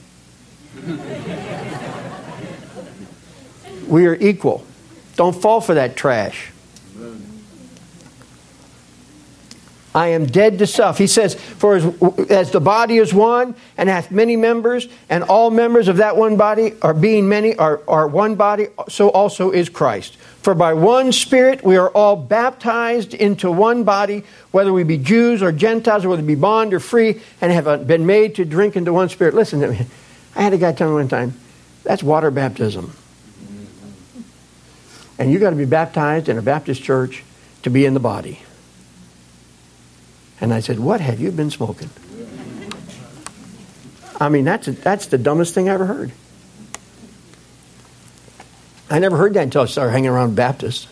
We are equal. Don't fall for that trash. I am dead to self. He says, for as, as the body is one and hath many members, and all members of that one body are being many, are, are one body, so also is Christ. For by one Spirit we are all baptized into one body, whether we be Jews or Gentiles, or whether we be bond or free, and have been made to drink into one Spirit. Listen to me. I had a guy tell me one time, that's water baptism. And you got to be baptized in a Baptist church to be in the body. And I said, what have you been smoking? I mean, that's, a, that's the dumbest thing I ever heard. I never heard that until I started hanging around Baptists.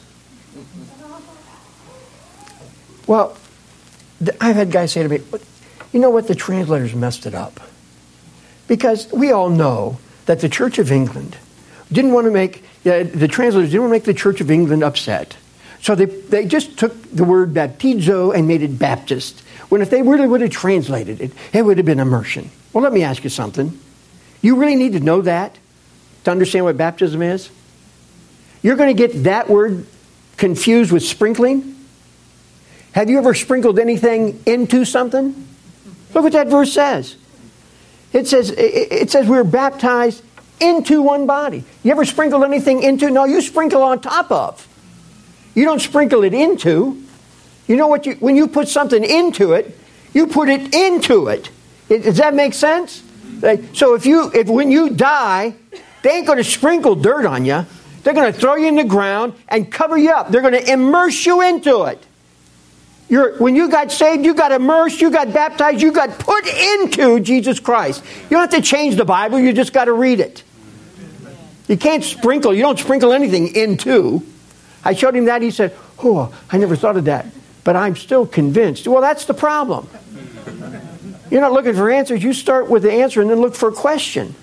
Well, I've had guys say to me, you know what, the translators messed it up. Because we all know that the Church of England didn't want to make, uh, the translators didn't want to make the Church of England upset. So they, they just took the word baptizo and made it Baptist. When if they really would have translated it, it would have been immersion. Well, let me ask you something. You really need to know that to understand what baptism is? You're going to get that word confused with sprinkling? Have you ever sprinkled anything into something? Look what that verse says. It says, it says we're baptized into one body. You ever sprinkled anything into? No, you sprinkle on top of. You don't sprinkle it into. You know what? You, when you put something into it, you put it into it. it does that make sense? Like, so if you, if when you die, they ain't going to sprinkle dirt on you. They're going to throw you in the ground and cover you up. They're going to immerse you into it. You're, when you got saved, you got immersed, you got baptized, you got put into Jesus Christ. You don't have to change the Bible. You just got to read it. You can't sprinkle. You don't sprinkle anything into. I showed him that. He said, oh, I never thought of that. But I'm still convinced. Well, that's the problem. You're not looking for answers. You start with the answer and then look for a question.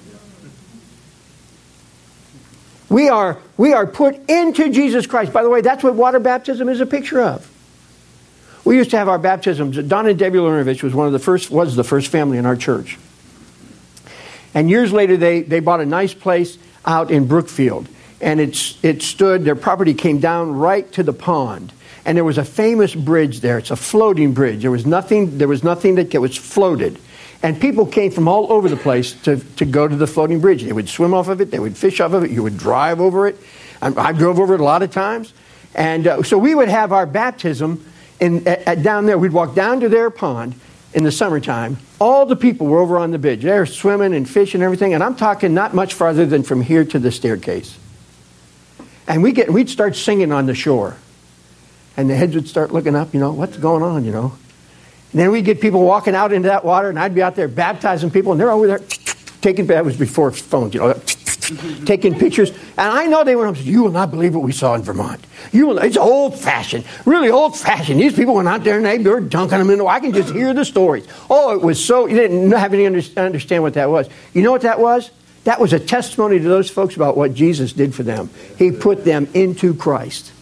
We are, we are put into Jesus Christ. By the way, that's what water baptism is a picture of. We used to have our baptisms. Don and Debbie Lurinovich was one of the first, was the first family in our church. And years later, they, they bought a nice place out in Brookfield. And it's, it stood, their property came down right to the pond. And there was a famous bridge there. It's a floating bridge. There was nothing, there was nothing that was floated. And people came from all over the place to, to go to the floating bridge. They would swim off of it. They would fish off of it. You would drive over it. I, I drove over it a lot of times. And uh, so we would have our baptism in, at, at down there. We'd walk down to their pond. in the summertime, all the people were over on the beach. They're swimming and fishing and everything, and I'm talking not much farther than from here to the staircase. And we get, we'd start singing on the shore. And the heads would start looking up, you know, what's going on, you know. And then we'd get people walking out into that water, and I'd be out there baptizing people, and they're over there taking, that was before phones, you know, taking pictures. And I know they went up and said, you will not believe what we saw in Vermont. You will, it's old-fashioned, really old-fashioned. These people went out there, and they were dunking them in the water. I can just hear the stories. Oh, it was so, you didn't have any under, understand what that was. You know what that was? That was a testimony to those folks about what Jesus did for them. He put them into Christ.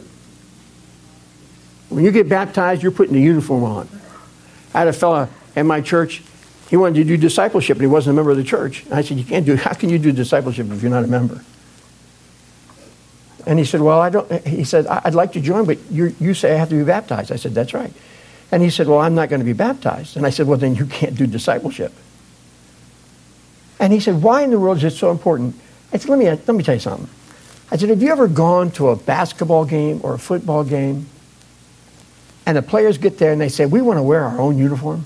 When you get baptized, you're putting the uniform on. I had a fella in my church, he wanted to do discipleship, and he wasn't a member of the church. And I said, you can't do it. How can you do discipleship if you're not a member? And he said, well, I don't, he said, I'd like to join, but you you say I have to be baptized. I said, that's right. And he said, well, I'm not going to be baptized. And I said, well, then you can't do discipleship. And he said, why in the world is it so important? I said, let me, let me tell you something. I said, have you ever gone to a basketball game or a football game, and the players get there and they say, we want to wear our own uniform?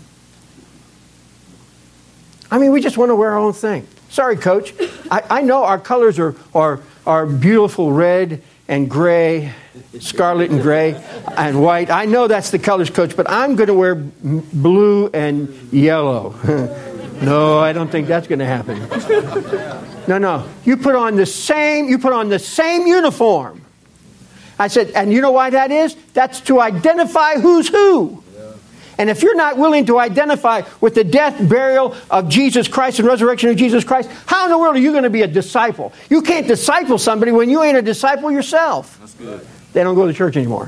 I mean, we just want to wear our own thing. Sorry, coach. I, I know our colors are, are, are beautiful red and gray, scarlet and gray and white. I know that's the colors, coach, but I'm going to wear blue and yellow. No, I don't think that's going to happen. No, no. You put on the same, you put on the same uniform. I said, and you know why that is? That's to identify who's who. Yeah. And if you're not willing to identify with the death, burial of Jesus Christ and resurrection of Jesus Christ, how in the world are you going to be a disciple? You can't disciple somebody when you ain't a disciple yourself. That's good. They don't go to church anymore.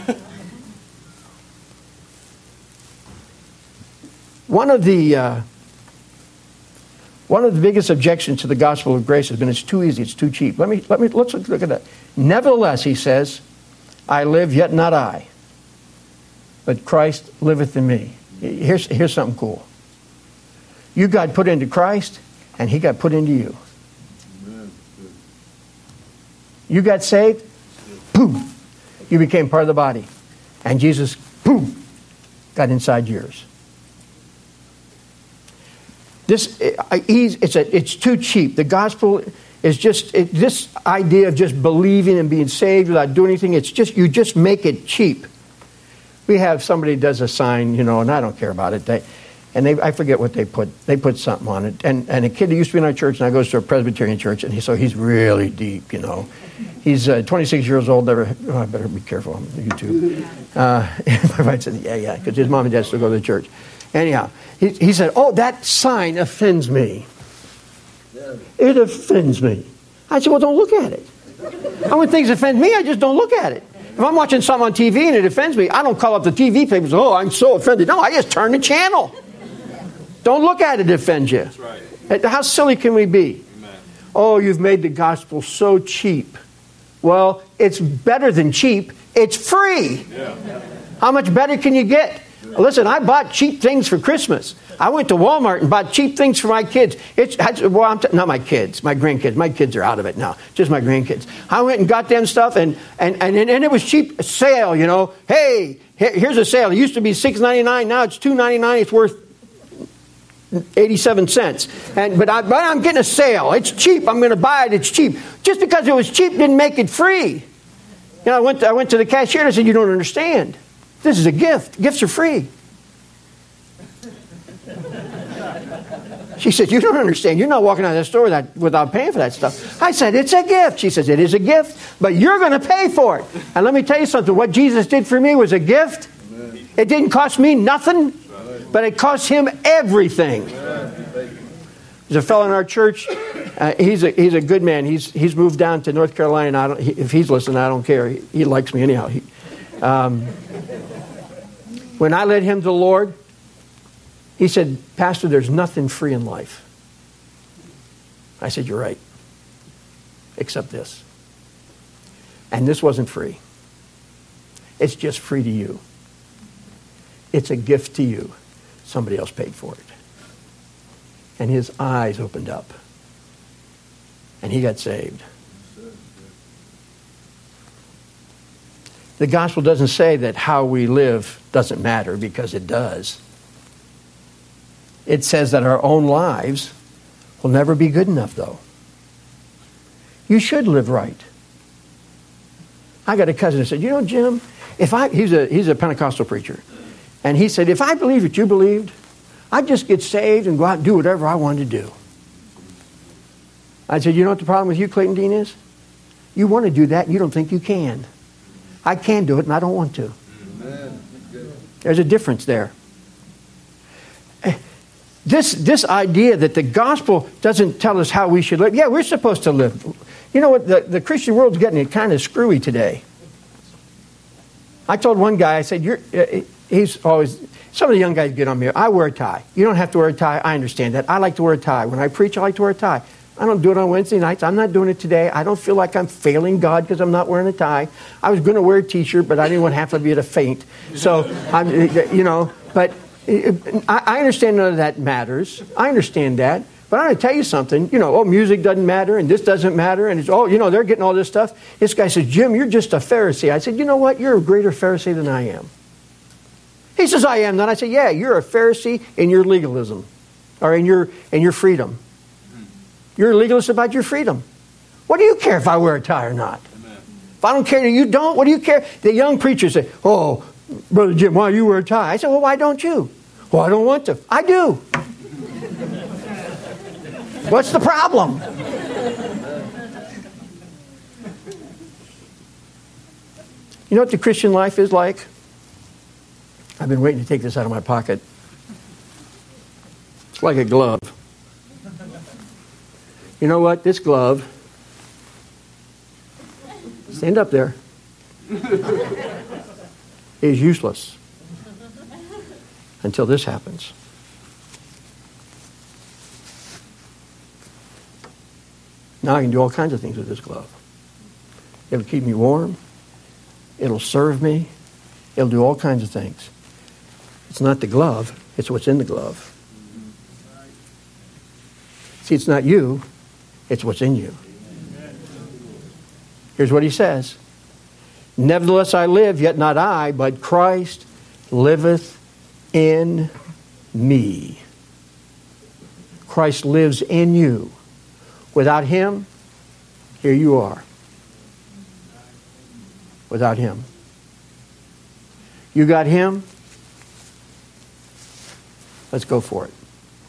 One of the uh, one of the biggest objections to the gospel of grace has been it's too easy, it's too cheap. Let me let me let's look at that. Nevertheless, he says, I live, yet not I, but Christ liveth in me. Here's, here's something cool. You got put into Christ, and he got put into you. Amen. You got saved, boom, you became part of the body. And Jesus, boom, got inside yours. This, it's, a, it's too cheap. The gospel is just, it, this idea of just believing and being saved without doing anything, it's just, you just make it cheap. We have somebody does a sign, you know, and I don't care about it. They, and they, I forget what they put. They put something on it. And, and a kid that used to be in our church, and I goes to a Presbyterian church, and he, so he's really deep, you know. He's uh, twenty-six years old. Never, oh, I better be careful on YouTube. Uh, my wife said, yeah, yeah, because his mom and dad still go to the church. Anyhow, he, he said, oh, that sign offends me. It offends me. I said, well, don't look at it. And when things offend me, I just don't look at it. If I'm watching something on T V and it offends me, I don't call up the T V papers, oh, I'm so offended. No, I just turn the channel. Don't look at it, it offends you. That's right. How silly can we be? Amen. Oh, you've made the gospel so cheap. Well, it's better than cheap. It's free. Yeah. How much better can you get? Listen, I bought cheap things for Christmas. I went to Walmart and bought cheap things for my kids. It's well, I'm t- not my kids, my grandkids. My kids are out of it now. Just my grandkids. I went and got them stuff, and and and, and it was cheap sale. You know, hey, here's a sale. It used to be six ninety-nine. Now it's two ninety-nine. It's worth eighty-seven cents. And but, I, but I'm getting a sale. It's cheap. I'm going to buy it. It's cheap. Just because it was cheap didn't make it free. You know, I went to, I went to the cashier and I said, "You don't understand. This is a gift. Gifts are free." She said, "You don't understand. You're not walking out of the store without, without paying for that stuff." I said, "It's a gift." She says, "It is a gift, but you're going to pay for it." And let me tell you something. What Jesus did for me was a gift. Amen. It didn't cost me nothing, but it cost him everything. Amen. There's a fellow in our church. Uh, he's a he's a good man. He's he's moved down to North Carolina. I don't, he, if he's listening, I don't care. He, he likes me anyhow. He, um, when I led him to the Lord, he said, "Pastor, there's nothing free in life." I said, "You're right. Except this." And this wasn't free. It's just free to you. It's a gift to you. Somebody else paid for it. And his eyes opened up. And he got saved. The gospel doesn't say that how we live doesn't matter, because it does. It says that our own lives will never be good enough, though. You should live right. I got a cousin who said, you know, Jim, if I, he's a, he's a Pentecostal preacher. And he said, if I believed what you believed, I'd just get saved and go out and do whatever I wanted to do. I said, you know what the problem with you, Clayton Dean, is? You want to do that and you don't think you can. I can do it and I don't want to. Amen. There's a difference there. This, this idea that the gospel doesn't tell us how we should live. Yeah, we're supposed to live. You know what? The, the Christian world's getting it kind of screwy today. I told one guy, I said, You're, uh, he's always, some of the young guys get on me. I wear a tie. You don't have to wear a tie. I understand that. I like to wear a tie. When I preach, I like to wear a tie. I don't do it on Wednesday nights. I'm not doing it today. I don't feel like I'm failing God because I'm not wearing a tie. I was going to wear a T-shirt, but I didn't want half of you to faint. So, I'm, you know, but I understand none of that matters. I understand that. But I'm going to tell you something. You know, oh, music doesn't matter and this doesn't matter. And it's, oh, you know, they're getting all this stuff. This guy says, Jim, you're just a Pharisee. I said, you know what? You're a greater Pharisee than I am. He says, I am. Then I say, yeah, you're a Pharisee in your legalism or in your, in your freedom. You're a legalist about your freedom. What do you care if I wear a tie or not? Amen. If I don't care that you don't, what do you care? The young preachers say, oh, Brother Jim, why do you wear a tie? I said, well, why don't you? Well, I don't want to. I do. What's the problem? You know what the Christian life is like? I've been waiting to take this out of my pocket. It's like a glove. You know what? This glove, stand up there, is useless until this happens. Now I can do all kinds of things with this glove. It'll keep me warm. It'll serve me. It'll do all kinds of things. It's not the glove. It's what's in the glove. See, it's not you. It's what's in you. Here's what he says. Nevertheless I live, yet not I, but Christ liveth in me. Christ lives in you. Without him, here you are. Without him. You got him? Let's go for it.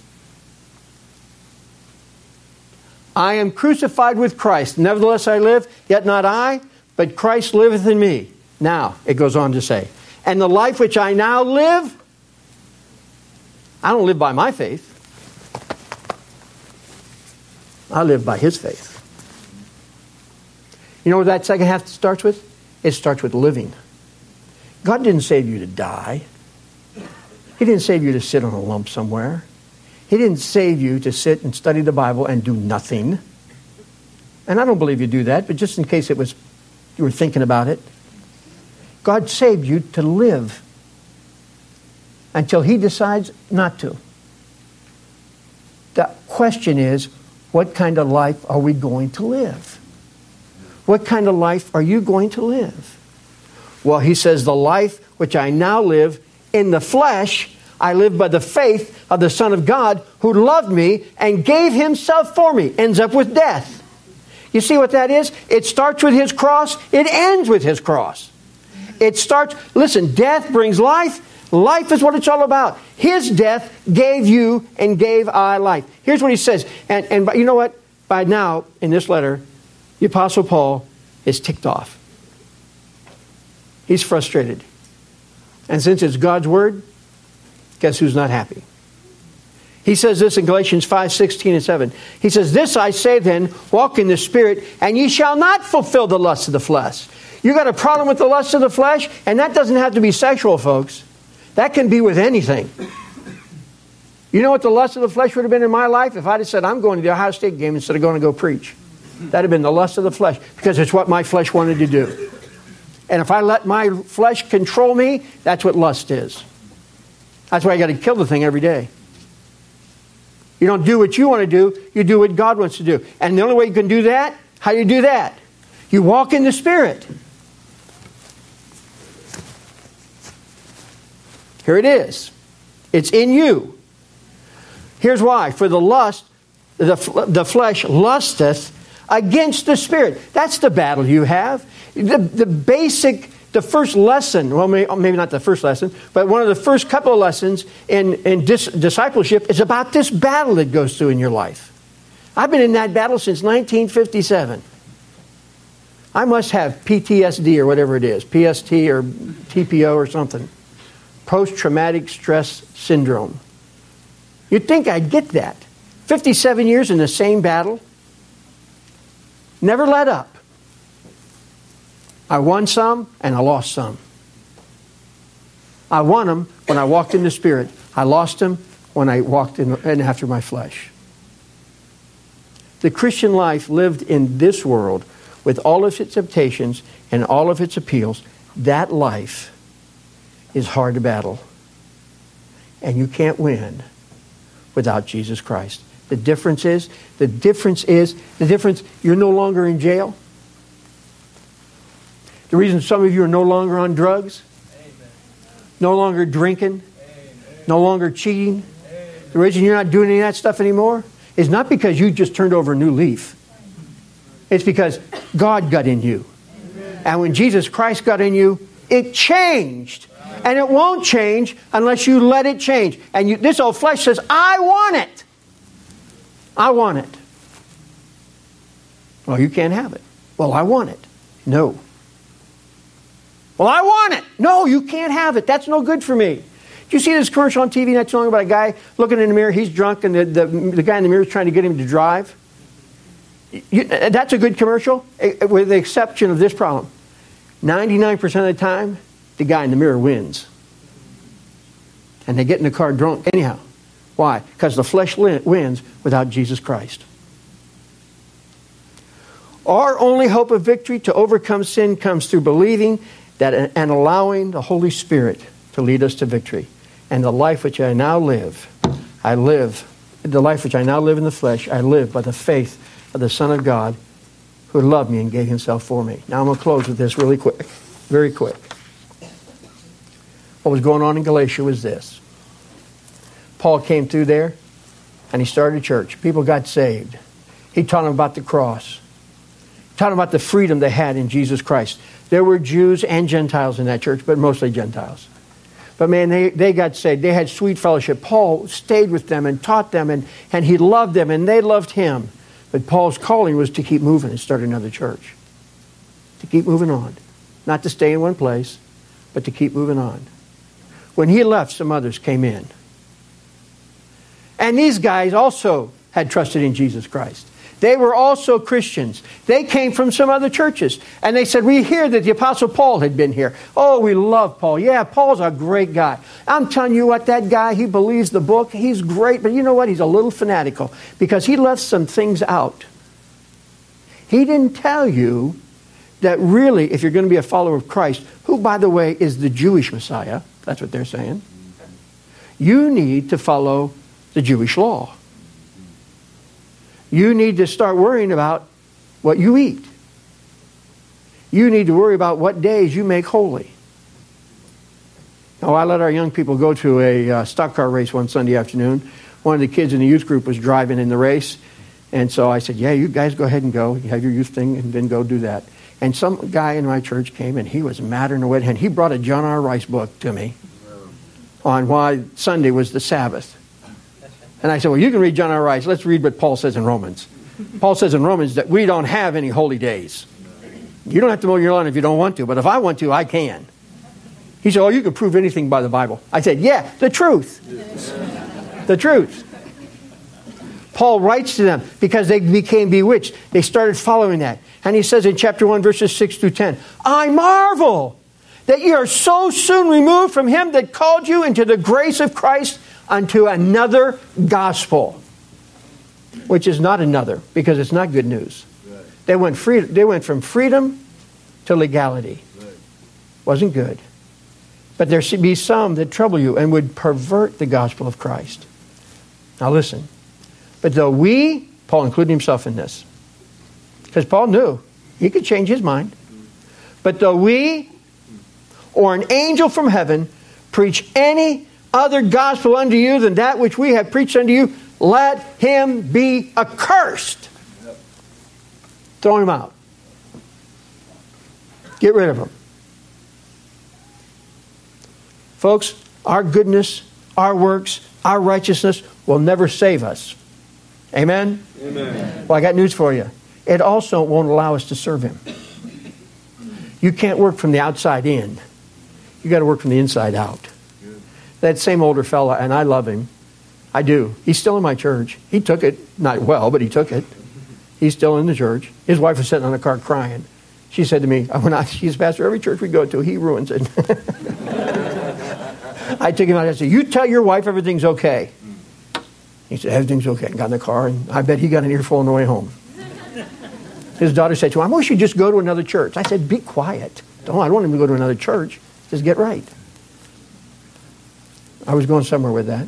I am crucified with Christ. Nevertheless I live, yet not I, but Christ liveth in me. Now, it goes on to say, and the life which I now live, I don't live by my faith. I live by his faith. You know what that second half starts with? It starts with living. God didn't save you to die. He didn't save you to sit on a lump somewhere. He didn't save you to sit and study the Bible and do nothing. And I don't believe you do that, but just in case it was you were thinking about it. God saved you to live until he decides not to. The question is, what kind of life are we going to live? What kind of life are you going to live? Well, he says, the life which I now live in the flesh, I live by the faith of the Son of God who loved me and gave himself for me. Ends up with death. You see what that is? It starts with his cross. It ends with his cross. It starts, listen, death brings life. Life is what it's all about. His death gave you and gave I life. Here's what he says. And, and you know what? By now, in this letter, the Apostle Paul is ticked off. He's frustrated. And since it's God's word, guess who's not happy? He says this in Galatians five, sixteen and seven. He says, this I say then, walk in the Spirit, and ye shall not fulfill the lust of the flesh. You got a problem with the lust of the flesh? And that doesn't have to be sexual, folks. That can be with anything. You know what the lust of the flesh would have been in my life? If I'd have said, I'm going to the Ohio State game instead of going to go preach. That'd have been the lust of the flesh, because it's what my flesh wanted to do. And if I let my flesh control me, that's what lust is. That's why I got to kill the thing every day. You don't do what you want to do, you do what God wants to do. And the only way you can do that, how do you do that? You walk in the Spirit. Here it is. It's in you. Here's why. For the lust, the, the flesh lusteth against the Spirit. That's the battle you have. The, the basic, the first lesson, well, maybe not the first lesson, but one of the first couple of lessons in, in dis, discipleship is about this battle that goes through in your life. I've been in that battle since nineteen fifty-seven. I must have P T S D or whatever it is, P S T or T P O or something. Post-traumatic stress syndrome. You'd think I'd get that. fifty-seven years in the same battle. Never let up. I won some and I lost some. I won them when I walked in the Spirit. I lost them when I walked in, in after my flesh. The Christian life lived in this world with all of its temptations and all of its appeals, that life is hard to battle. And you can't win without Jesus Christ. The difference is, the difference is, the difference, you're no longer in jail. The reason some of you are no longer on drugs, Amen. No longer drinking, Amen. No longer cheating, Amen. The reason you're not doing any of that stuff anymore is not because you just turned over a new leaf. It's because God got in you. Amen. And when Jesus Christ got in you, it changed. And it won't change unless you let it change. And you, this old flesh says, I want it. I want it. Well, you can't have it. Well, I want it. No. Well, I want it. No, you can't have it. That's no good for me. Did you see this commercial on T V not too long about a guy looking in the mirror? He's drunk and the, the, the guy in the mirror is trying to get him to drive. You, that's a good commercial, with the exception of this problem. ninety-nine percent of the time, the guy in the mirror wins. And they get in the car drunk anyhow. Why? Because the flesh wins without Jesus Christ. Our only hope of victory to overcome sin comes through believing that and allowing the Holy Spirit to lead us to victory. And the life which I now live, I live, the life which I now live in the flesh, I live by the faith of the Son of God who loved me and gave himself for me. Now I'm going to close with this really quick, very quick. What was going on in Galatia was this. Paul came through there and he started a church. People got saved. He taught them about the cross. He taught them about the freedom they had in Jesus Christ. There were Jews and Gentiles in that church, but mostly Gentiles. But man, they, they got saved. They had sweet fellowship. Paul stayed with them and taught them, and, and he loved them, and they loved him. But Paul's calling was to keep moving and start another church. To keep moving on. Not to stay in one place, but to keep moving on. When he left, some others came in. And these guys also had trusted in Jesus Christ. They were also Christians. They came from some other churches. And they said, we hear that the Apostle Paul had been here. Oh, we love Paul. Yeah, Paul's a great guy. I'm telling you what, that guy, he believes the book. He's great. But you know what? He's a little fanatical because he left some things out. He didn't tell you that really, if you're going to be a follower of Christ, who, by the way, is the Jewish Messiah, that's what they're saying, you need to follow the Jewish law. You need to start worrying about what you eat. You need to worry about what days you make holy. Now, I let our young people go to a uh, stock car race one Sunday afternoon. One of the kids in the youth group was driving in the race. And so I said, yeah, you guys go ahead and go. You have your youth thing and then go do that. And some guy in my church came and he was madder than a wet hen. He brought a John R. Rice book to me on why Sunday was the Sabbath. And I said, well, you can read John R. Rice. Let's read what Paul says in Romans. Paul says in Romans that we don't have any holy days. You don't have to mow your lawn if you don't want to, but if I want to, I can. He said, oh, you can prove anything by the Bible. I said, yeah, the truth. The truth. Paul writes to them because they became bewitched. They started following that. And he says in chapter one, verses six through ten, I marvel that you are so soon removed from him that called you into the grace of Christ unto another gospel, which is not another, because it's not good news. Right. They went free, they went from freedom to legality. Right. Wasn't good. But there should be some that trouble you and would pervert the gospel of Christ. Now listen. But though we, Paul included himself in this, because Paul knew he could change his mind. But though we or an angel from heaven preach any other gospel unto you than that which we have preached unto you, let him be accursed. Throw him out. Get rid of him. Folks, our goodness, our works, our righteousness will never save us. Amen? Amen. Well, I got news for you. It also won't allow us to serve him. You can't work from the outside in. You got to work from the inside out. Good. That same older fella, and I love him. I do. He's still in my church. He took it, not well, but he took it. He's still in the church. His wife was sitting on the car crying. She said to me, when I, she's pastor every church we go to, he ruins it. I took him out and I said, you tell your wife everything's okay. He said, everything's okay. Got in the car, and I bet he got an earful on the way home. His daughter said to him, I wish you'd just go to another church. I said, be quiet. Don't, I don't want him to go to another church. Just get right. I was going somewhere with that.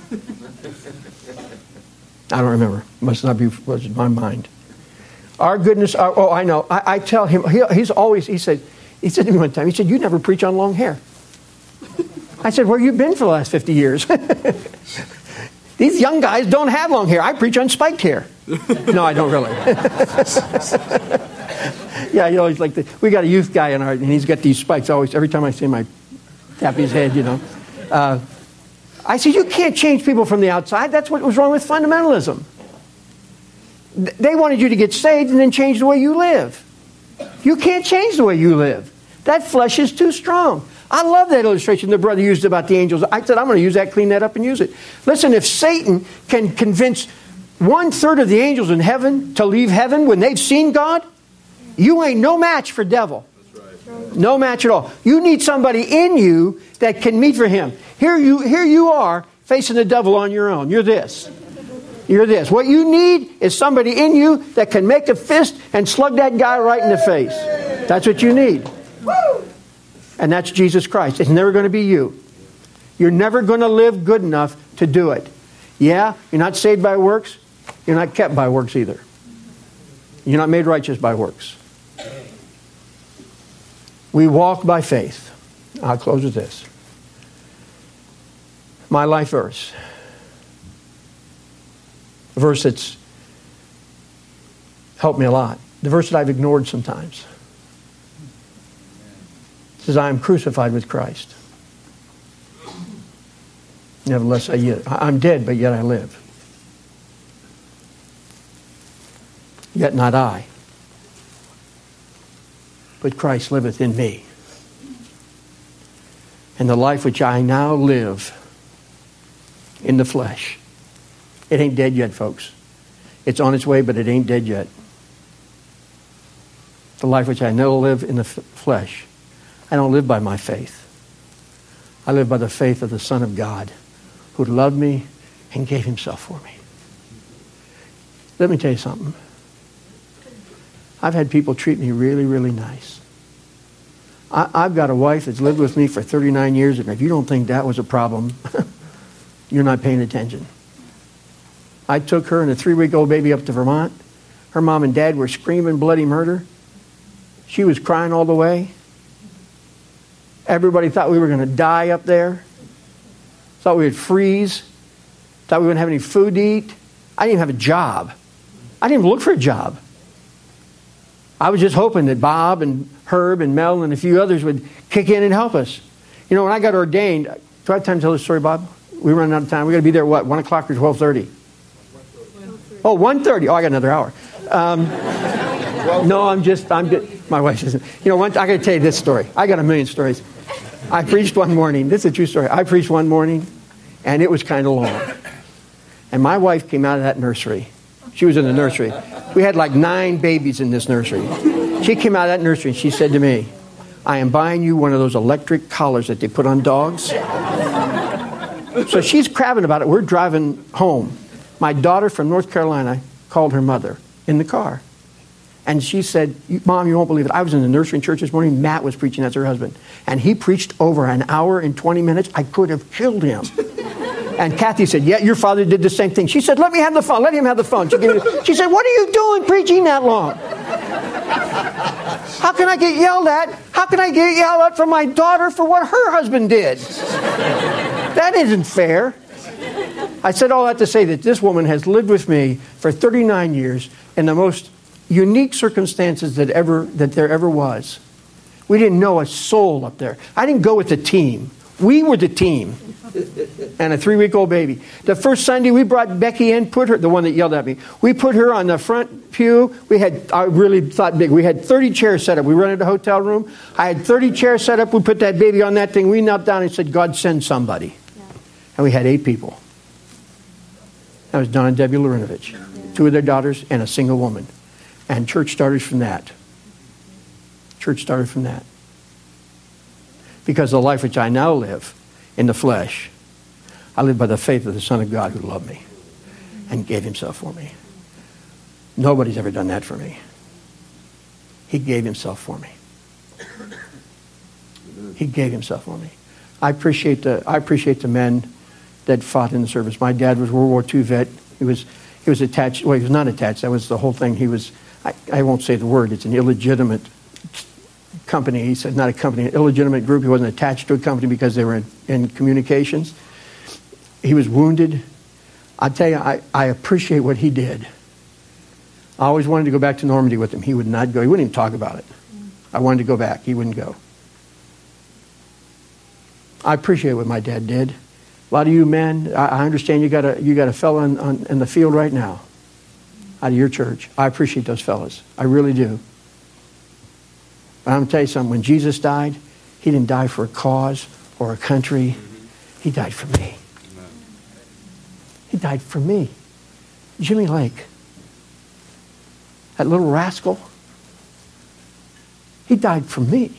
I don't remember. Must not be was in my mind. Our goodness, our, oh, I know. I, I tell him, he, he's always, he said, he said to me one time, he said, you never preach on long hair. I said, where you been for the last fifty years? These young guys don't have long hair. I preach on spiked hair. No, I don't really. Yeah, you always like the, we got a youth guy in our, and he's got these spikes always. Every time I see him, I tap his head, you know. Uh, I said, you can't change people from the outside. That's what was wrong with fundamentalism. They wanted you to get saved and then change the way you live. You can't change the way you live. That flesh is too strong. I love that illustration the brother used about the angels. I said, I'm going to use that, clean that up, and use it. Listen, if Satan can convince one third of the angels in heaven to leave heaven when they've seen God, you ain't no match for devil. That's right. No match at all. You need somebody in you that can meet for him. Here you, here you are facing the devil on your own. You're this. You're this. What you need is somebody in you that can make a fist and slug that guy right in the face. That's what you need. And that's Jesus Christ. It's never going to be you. You're never going to live good enough to do it. Yeah, you're not saved by works. You're not kept by works either. You're not made righteous by works. We walk by faith. I'll close with this. My life verse. A verse that's helped me a lot. The verse that I've ignored sometimes. It says, I am crucified with Christ. Nevertheless, I yet, I'm dead, but yet I live. Yet not I, but Christ liveth in me. And the life which I now live in the flesh. It ain't dead yet, folks. It's on its way, but it ain't dead yet. The life which I now live in the f- flesh. I don't live by my faith. I live by the faith of the Son of God, who loved me and gave himself for me. Let me tell you something. I've had people treat me really, really nice. I, I've got a wife that's lived with me for thirty-nine years, and if you don't think that was a problem, you're not paying attention. I took her and a three-week-old baby up to Vermont. Her mom and dad were screaming bloody murder. She was crying all the way. Everybody thought we were going to die up there. Thought we would freeze. Thought we wouldn't have any food to eat. I didn't even have a job. I didn't even look for a job. I was just hoping that Bob and Herb and Mel and a few others would kick in and help us. You know, when I got ordained, do I have time to tell this story, Bob? We're running out of time. We're going to be there, what, one o'clock or twelve thirty? Oh, one thirty. Oh, I got another hour. Um, no, I'm just, I'm just, my wife says, you know, one, I got to tell you this story. I got a million stories. I preached one morning. This is a true story. I preached one morning, and it was kind of long. And my wife came out of that nursery. She was in the nursery. We had like nine babies in this nursery. She came out of that nursery, and she said to me, I am buying you one of those electric collars that they put on dogs. So she's crabbing about it. We're driving home. My daughter from North Carolina called her mother in the car. And she said, Mom, you won't believe it. I was in the nursery in church this morning. Matt was preaching. That's her husband. And he preached over an hour and twenty minutes. I could have killed him. And Kathy said, yeah, your father did the same thing. She said, let me have the phone. Let him have the phone. She, me, she said, what are you doing preaching that long? How can I get yelled at? How can I get yelled at from my daughter for what her husband did? That isn't fair. I said all that to say that this woman has lived with me for thirty-nine years in the most unique circumstances that ever that there ever was. We didn't know a soul up there. I didn't go with the team. We were the team. And a three-week-old baby. The first Sunday we brought Becky in, put her, the one that yelled at me, we put her on the front pew. We had, I really thought big. We had thirty chairs set up. We rented a hotel room. I had thirty chairs set up. We put that baby on that thing. We knelt down and said, God, send somebody. Yeah. And we had eight people. That was Don and Debbie Larinovich. Yeah. Two of their daughters and a single woman. And church started from that. Church started from that. Because the life which I now live in the flesh, I live by the faith of the Son of God who loved me and gave himself for me. Nobody's ever done that for me. He gave himself for me. He gave himself for me. I appreciate the I appreciate the men that fought in the service. My dad was a World War Two vet. He was he was attached. Well, he was not attached. That was the whole thing. He was. I, I won't say the word. It's an illegitimate company. He said not a company, an illegitimate group. He wasn't attached to a company because they were in, in communications. He was wounded. I tell you, I, I appreciate what he did. I always wanted to go back to Normandy with him. He would not go. He wouldn't even talk about it. I wanted to go back. He wouldn't go. I appreciate what my dad did. A lot of you men, I, I understand you got a you got a fella on, on, in the field right now out of your church. I appreciate those fellas. I really do. But I'm going to tell you something. When Jesus died, he didn't die for a cause or a country. He died for me. He died for me. Jimmy Lake, that little rascal, he died for me.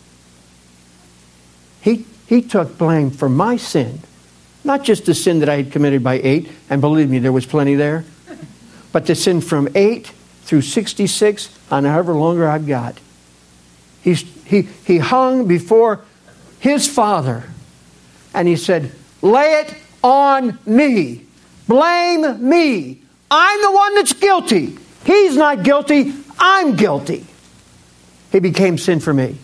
He, he took blame for my sin. Not just the sin that I had committed by eight, and believe me, there was plenty there, but the sin from eight through sixty-six, and however longer I've got. He's, he, he hung before his Father, and he said, lay it on me. Blame me. I'm the one that's guilty. He's not guilty. I'm guilty. He became sin for me.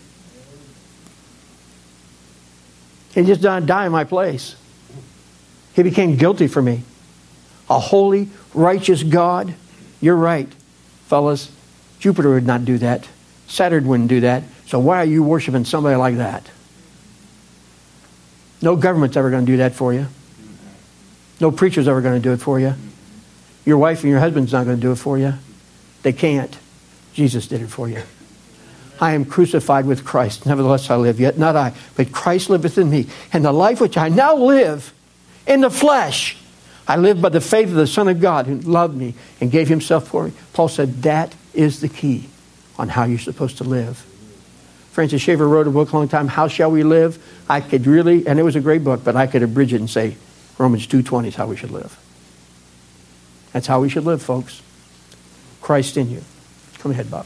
He just didn't die in my place. He became guilty for me. A holy, righteous God. You're right, fellas. Jupiter would not do that. Saturn wouldn't do that. So why are you worshiping somebody like that? No government's ever going to do that for you. No preacher's ever going to do it for you. Your wife and your husband's not going to do it for you. They can't. Jesus did it for you. I am crucified with Christ. Nevertheless I live, yet not I, but Christ liveth in me. And the life which I now live in the flesh, I live by the faith of the Son of God who loved me and gave himself for me. Paul said that is the key on how you're supposed to live. Francis Schaeffer wrote a book a long time, How Shall We Live? I could really, and it was a great book, but I could abridge it and say, Romans two twenty is how we should live. That's how we should live, folks. Christ in you. Come ahead, Bob.